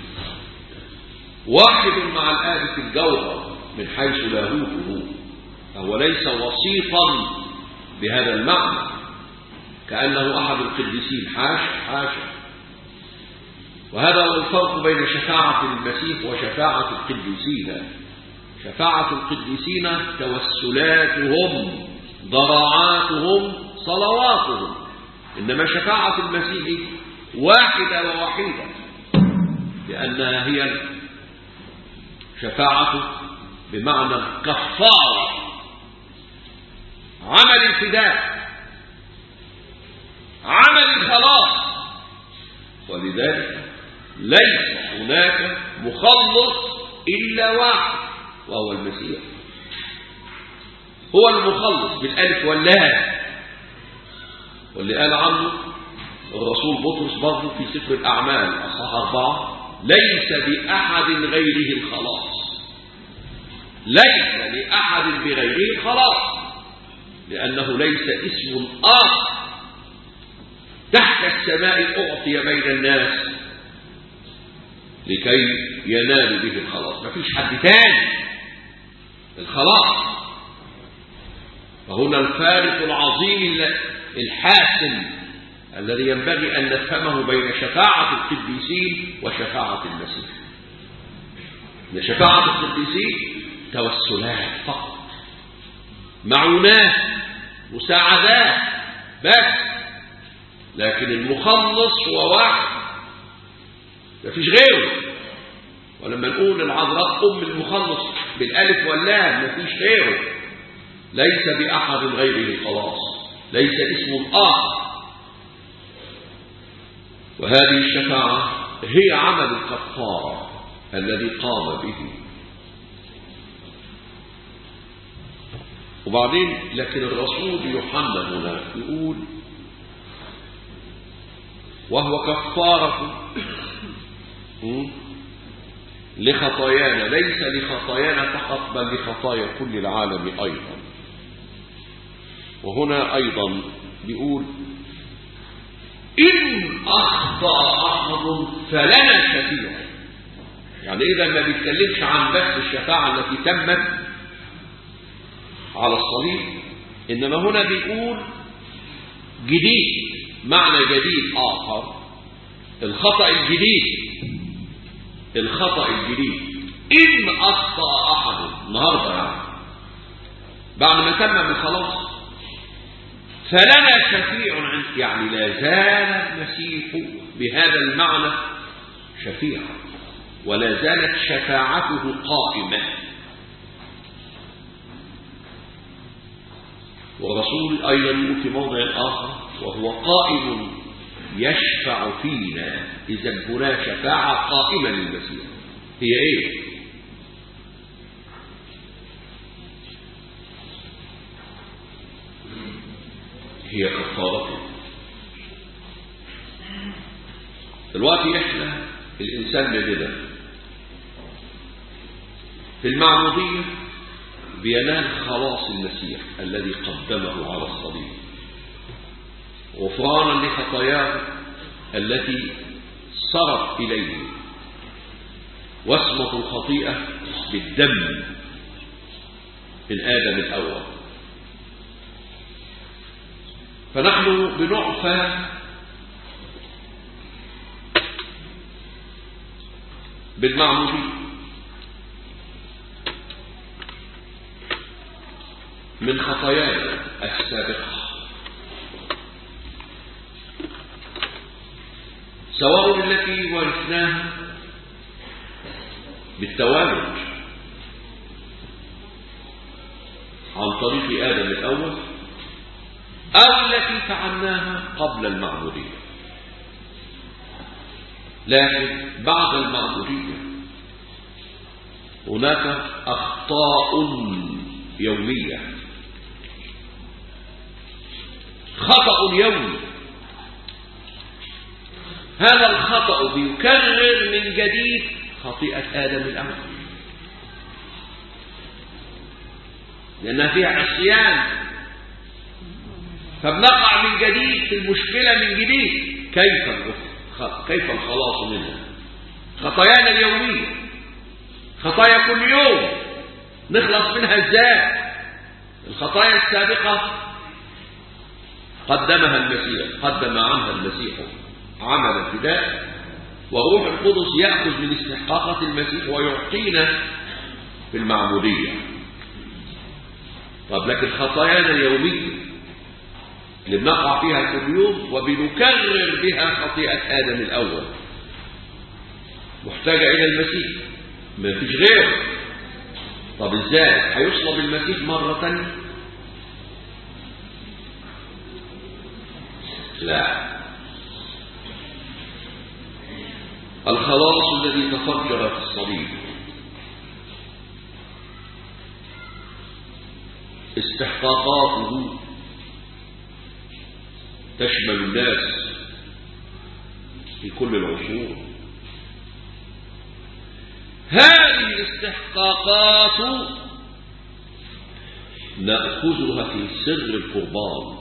واحد مع الآب في الجوهر من حيث لاهوته، فهو ليس وسيطا بهذا المعنى كأنه أحد القديسين، حاشا حاشا. وهذا هو الفرق بين شفاعة المسيح وشفاعة القديسين. شفاعة القديسين توسلاتهم، ضراعاتهم، صلواتهم، إنما شفاعة المسيح واحدة ووحيدة، لأنها هي شفاعة بمعنى الكفارة، عمل الفداء، عمل الخلاص. ولذلك ليس هناك مخلص إلا واحد، وهو المسيح. هو المخلص بالألف واللام، واللي قال عنه الرسول بطرس برضه في سفر الأعمال أصحاح أربعة: ليس بأحد غيره الخلاص، ليس لأحد بغيره خلاص، لأنه ليس اسم آخر تحت السماء أعطي بين الناس لكي ينالوا به الخلاص. ما فيش حد تاني الخلاص. فهنا الفارق العظيم الحاسم الذي ينبغي أن نفهمه بين شفاعة القديسين وشفاعة المسيح. إن شفاعة القديسين توسلات فقط، معونات، مساعدات بس، لكن المخلص هو واحد مفيش غيره. ولما نقول العذراء أم المخلص بالألف واللام مفيش غيره، ليس بأحد غيره خلاص، ليس اسم آخر. وهذه الشفاعة هي عمل الكفارة الذي قام به. وبعدين لكن الرسول يوحنا هنا يقول: وهو كفارة لخطايانا، ليس لخطايانا فقط بل لخطايا كل العالم أيضا. وهنا أيضا بيقول: إن أخطأ أحد فلنا شفيع. يعني إذا ما بيتكلمش عن بس الشفاعة التي تمت على الصليب، إنما هنا بيقول جديد، معنى جديد آخر، الخطأ الجديد، الخطأ الجديد. إن أخطأ أحد النهارده يعني بعد ما تم الخلاص فلنا شفيع عند، يعني لا زال المسيح بهذا المعنى شفيعا، ولا زالت شفاعته قائمة. والرسول أيضا يقول في موضع آخر: وهو قائم يشفع فينا. إذا هنا شفاعة قائمة للمسيح. هي إيه؟ هي كفارته. دلوقتي إحنا الإنسان بيبدأ في المعمودية بينال خلاص المسيح الذي قدمه على الصليب، غفرانا لخطاياه التي صرت إليه، واسمة الخطيئة بالدم من آدم الأول. فنحن بنعفى بالمعمودية من خطايانا السابقة، سواء التي ورثناها بالتوالد عن طريق آدم الأول، أو التي فعلناها قبل المعمودية. لكن بعد المعمودية هناك أخطاء يومية، خطأ يومي. هذا الخطأ بيكرر من جديد خطيئة آدم الأول، لأنها فيها عصيان. فبنقع من جديد في المشكلة من جديد. كيف كيف الخلاص منها؟ خطايانا اليومية، خطايا كل يوم، نخلص منها ازاي؟ الخطايا السابقة قدمها المسيح، قدم عنها المسيح عمل الفداء، وروح القدس يأخذ من استحقاقات المسيح ويعطينا في المعمودية. طب لكن خطايانا اليومية اللي بنقع فيها كل يوم وبنكرر بها خطيئة آدم الأول محتاجة إلى المسيح، ما فيش غيره. طب إزاي هيصلب المسيح مرة تانية؟ لا، الخلاص الذي تفجر في الصليب استحقاقاته تشمل الناس في كل العصور. هذه الاستحقاقات نأخذها في سر القربان.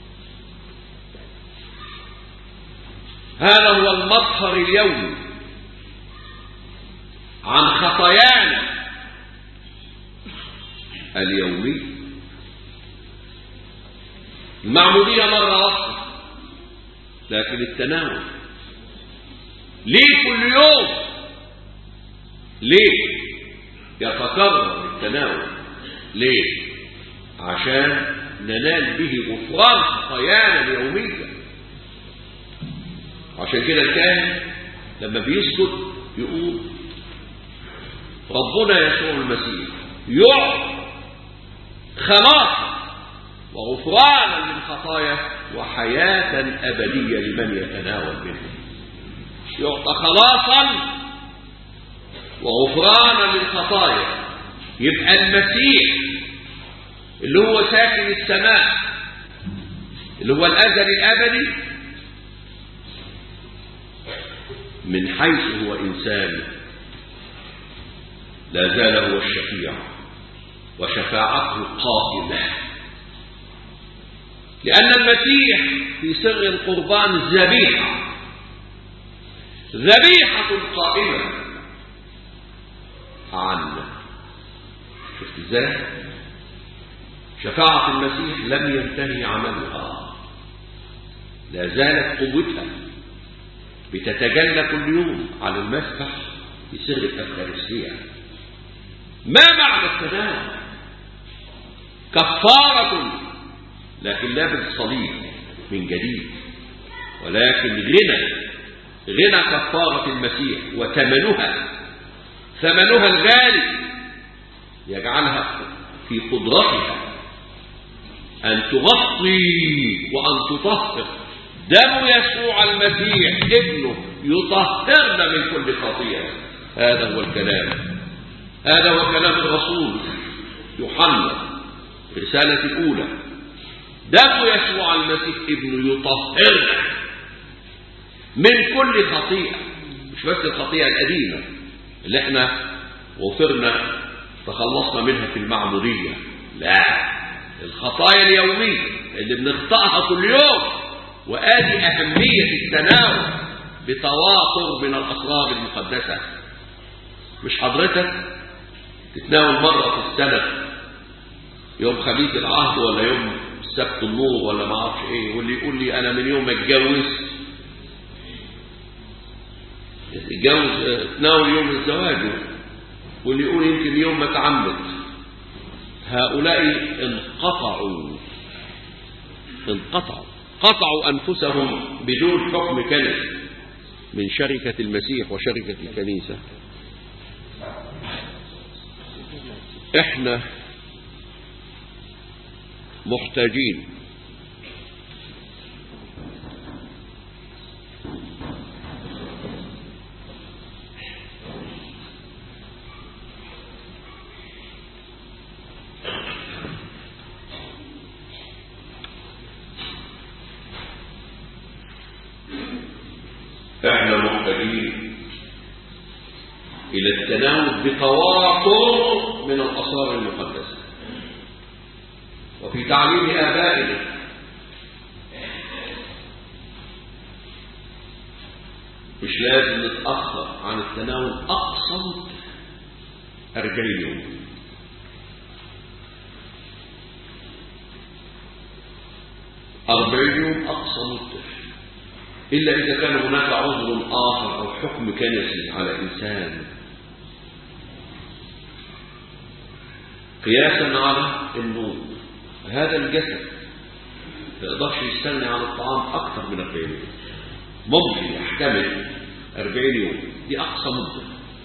هذا هو المظهر اليومي عن خطايانا اليومي. المعمودية مرة واحدة، لكن التناول ليه كل يوم؟ ليه يتكرر التناول؟ ليه؟ عشان ننال به غفران خطايانا اليومية. عشان كده الكاهن لما بيسجد يقول ربنا يسوع المسيح يعطي خلاصا وغفرانا للخطايا وحياة أبدية لمن يتناول منه. يعطى خلاصا وغفرانا للخطايا. يبقى المسيح اللي هو ساكن السماء، اللي هو الأزل الأبدي، من حيث هو إنسان لا زال هو الشفيع وشفاعته قائمة، لأن المسيح في سر القربان ذبيحة، ذبيحة قائمة عنا. شفت ازاي؟ شفاعة المسيح لم ينتهي عملها، لا زالت قوتها بتتجلى كل يوم على المسبح في سر الأفخارستية. ما معنى التناول؟ كفارة، لكن لا بالصليب من جديد، ولكن غنى غنى كفارة المسيح وثمنها، ثمنها الغالي يجعلها في قدرتها أن تغطي وأن تطهر. دم يسوع المسيح ابنه يطهرنا من كل خطيئة. هذا هو الكلام، هذا هو كلام الرسول يوحنا رسالة الأولى. دم يسوع المسيح ابنه يطهرنا من كل خطيئة، مش بس الخطيئة القديمة اللي احنا غفرنا تخلصنا منها في المعمودية، لا، الخطايا اليومية اللي بنخطئها كل يوم. وآدي أهمية التناول بتواتر من الأسرار المقدسة. مش حضرتك تتناول مرة في السنة، يوم خميس العهد ولا يوم السبت النور ولا ما اعرفش ايه، واللي يقول لي انا من يوم ما اتجوزت اتجوز تناول يوم الزواج، واللي يقول يمكن يوم ما تعمد. هؤلاء انقطعوا انقطعوا قطعوا أنفسهم بدون حكم كنسي من شركة المسيح وشركة الكنيسة. احنا محتاجين احنا محتاجين الى التناول بتواتر من الاسرار المقدسه. وفي تعليم ابائنا مش لازم نتأخر عن التناول أقصى مدة أربعين يوم. أربعين يوم أقصى مدة، إلا إذا كان هناك عذر آخر أو حكم كنسي على إنسان، قياسا على أنه هذا الجسد ما يقدرش يستغني عن الطعام أكثر من أربعين يوم، ممكن يحتمل أربعين يوم، دي أقصى مدة.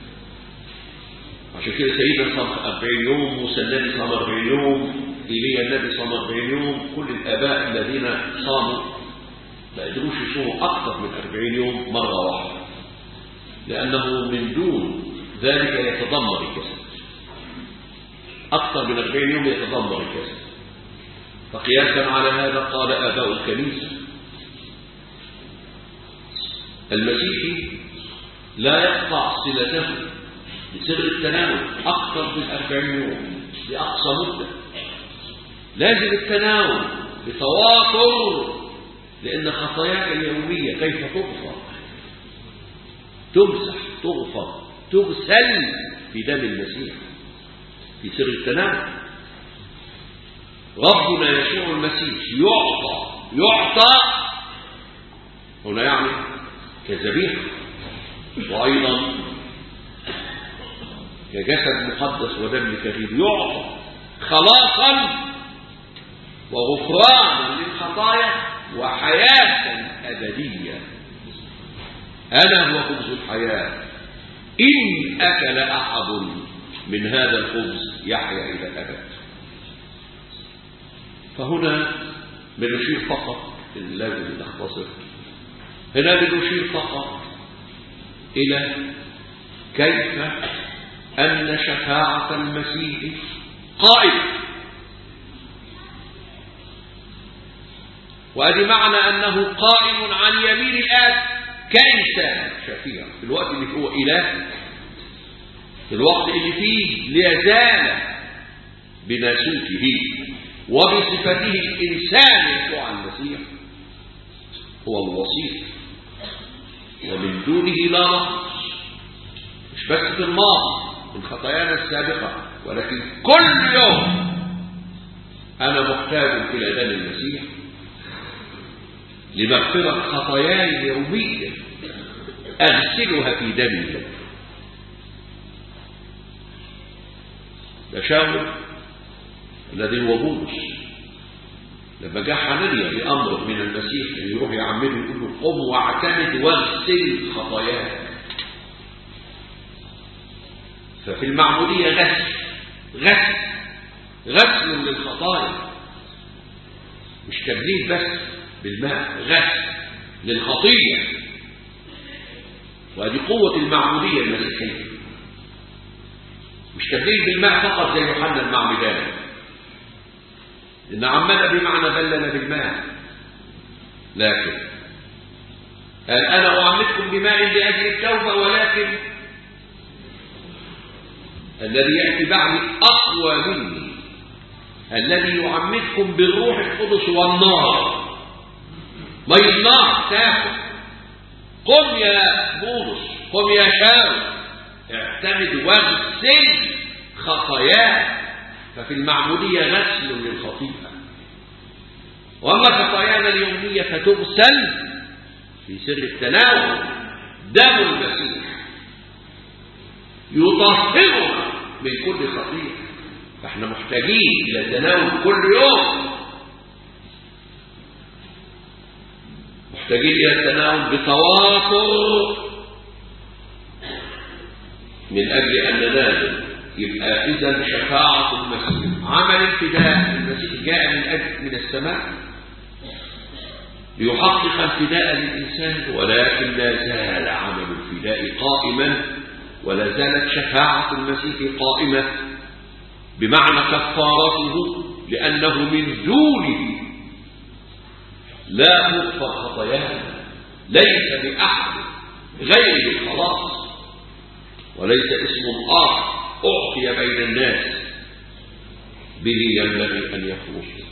عشان كده سيدنا صام أربعين يوم، موسى النبي صام أربعين يوم، إيليا النبي صام أربعين يوم. كل الآباء الذين صاموا ما قدروش يصوموا أكثر من أربعين يوم مرة واحدة، لأنه من دون ذلك يتدمر الجسد. أكثر من أربعين يوم يتدمر الجسد. فقياسا على هذا قال آباء الكنيسة المسيحي لا يقطع صلته بسر التناول أكثر من أربعين يوم بأقصى مدة. لازم التناول بتواتر، لأن خطاياك اليومية كيف تغفر؟ تمسح، تغفر، تغسل في دم المسيح في سر التناول. ربنا يسوع المسيح يعطى يعطى هنا يعني كذبيحة، وأيضا كجسد مقدس ودم كريم، يعطى خلاصا وغفرانا للخطايا وحياة أبدية. أنا هو خبز الحياة، إن أكل أحد من هذا الخبز يحيا إلى الأبد. فهنا بنشير فقط، لازم نختصر هنا بنشير فقط إلى كيف أن شفاعة المسيح قائمة، وهذا معنى أنه قائم عن يمين الآب كيس شفيع في الوقت اللي هو إله، في الوقت اللي فيه ليزال بناسوته وبصفته الإنسان يسوع المسيح هو الوسيط، ومن دونه لا نقص، مش بس في الماضي من خطايانا السابقة، ولكن كل يوم أنا محتاج إلى دم المسيح لمغفرة خطاياي اليومية أغسلها في دمي. ده شاول الذي هو بولس لما جاء حنانيا بأمر من المسيح اللي يروح يعمله يقول له قم واعتمد واغسل خطاياك. ففي المعمودية غسل غسل غسل للخطايا، مش تبليل بس بالماء، غسل للخطية. وهذه قوة المعمودية المسيحية، مش تبليل بالماء فقط زي يوحنا المعمدان، إن عمنا بمعنى بلل بالماء، لكن قال أنا أعمدكم بماء لأجل التوبة، ولكن الذي يأتي بعدي أقوى مني الذي يعمدكم بالروح القدس والنار. ما النار تاخد. قم يا بولس، قم يا شاول، اعتمد واغسل خطاياك. ففي المعمودية غسل للخطيئة، وأما خطايانا اليومية فتغسل في سر التناول. دم المسيح يطهرنا من كل خطيئة، فاحنا محتاجين إلى تناول كل يوم، محتاجين إلى التناول بتواتر من أجل أن ننال. يبقى إذن شفاعة المسيح عمل الفداء. المسيح جاء من أجل من السماء ليحقق الفداء للإنسان، ولكن لا زال عمل الفداء قائما، ولا زالت شفاعة المسيح قائمة بمعنى كفارته، لأنه من دونه لا تغفر خطايانا، ليس بأحد غيره الخلاص، وليس اسم آخر أعطي بين الناس به ينبغي أن يخلصوا.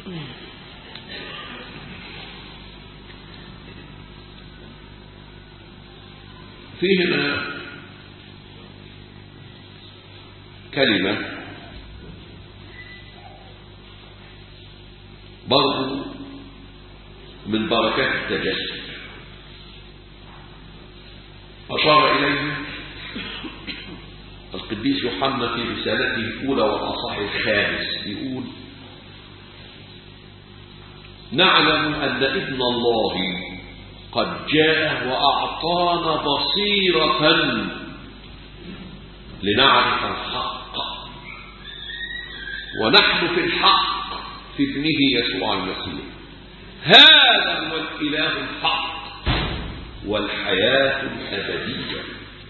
في هنا كلمة برضو من بركات التجسد أشار إليها القديس يوحنا في رسالته الأولى والأصح الخامس، يقول: نعلم أن ابن الله قد جاء وأعطانا بصيرة لنعرف الحق، ونحن في الحق في ابنه يسوع المسيح، هذا هو الإله الحق والحياة الأبدية.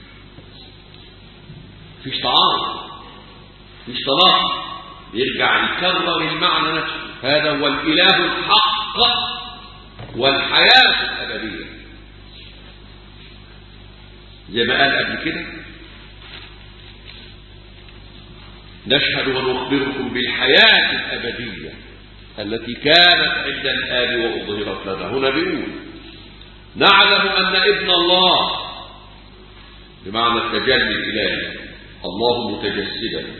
فيش تعارض، فيش تناقض، يرجع يكرر المعنى نفسه، هذا هو الإله الحق والحياة الأبدية، زي ما قال قبل كده: نشهد ونخبركم بالحياة الأبدية التي كانت عند الآب وأظهرت لنا. هنا بيقول: نعلم أن ابن الله، بمعنى التجلي الإلهي، الله متجسدا،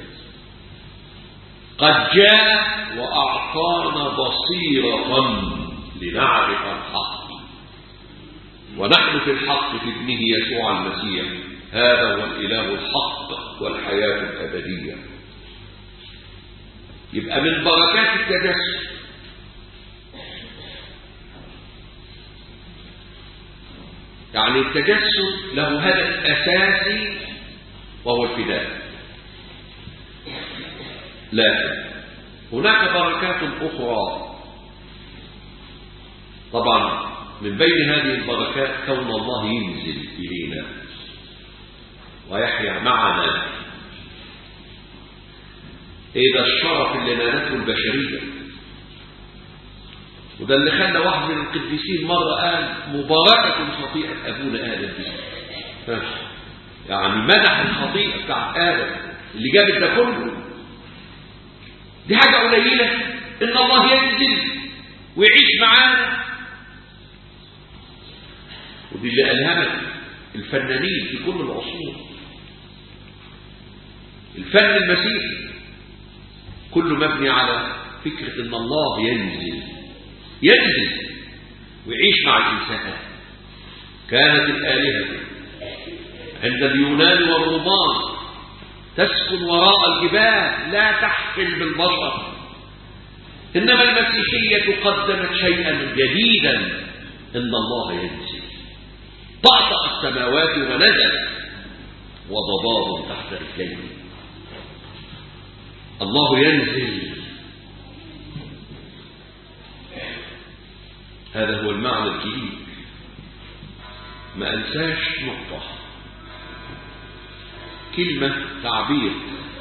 قد جاء وأعطانا بصيرة لنعرف الحق، ونحن في الحق في ابنه يسوع المسيح، هذا هو الإله الحق والحياة الأبدية. يبقى من بركات التجسد يعني التجسد له هدف أساسي وهو الفداء، لكن هناك بركات أخرى. طبعا من بين هذه البركات كون الله ينزل إلينا ويحيا معنا، إذا الشرف اللي نالته البشرية، وده اللي خلى واحد من القديسين مرة قال: مباركة خطيئة أبونا آدم دي، يعني مدح الخطيئة بتاعت آدم اللي جابت ده كله. دي حاجة قليلة إن الله ينزل ويعيش معانا، ودي اللي ألهمت الفنانين في كل العصور. الفن المسيحي كله مبني على فكرة إن الله ينزل ينزل ويعيش مع الإنسان. كانت الآلهة عند اليونان والرومان تسكن وراء الجبال لا تحفل بالبشر، إنما المسيحية قدمت شيئا جديدا: إن الله ينزل، طأطأ السماوات ونزل وضباب تحت رجليه. الله ينزل، هذا هو المعنى الجديد. ما أنساش نقطة، كلمة تعبير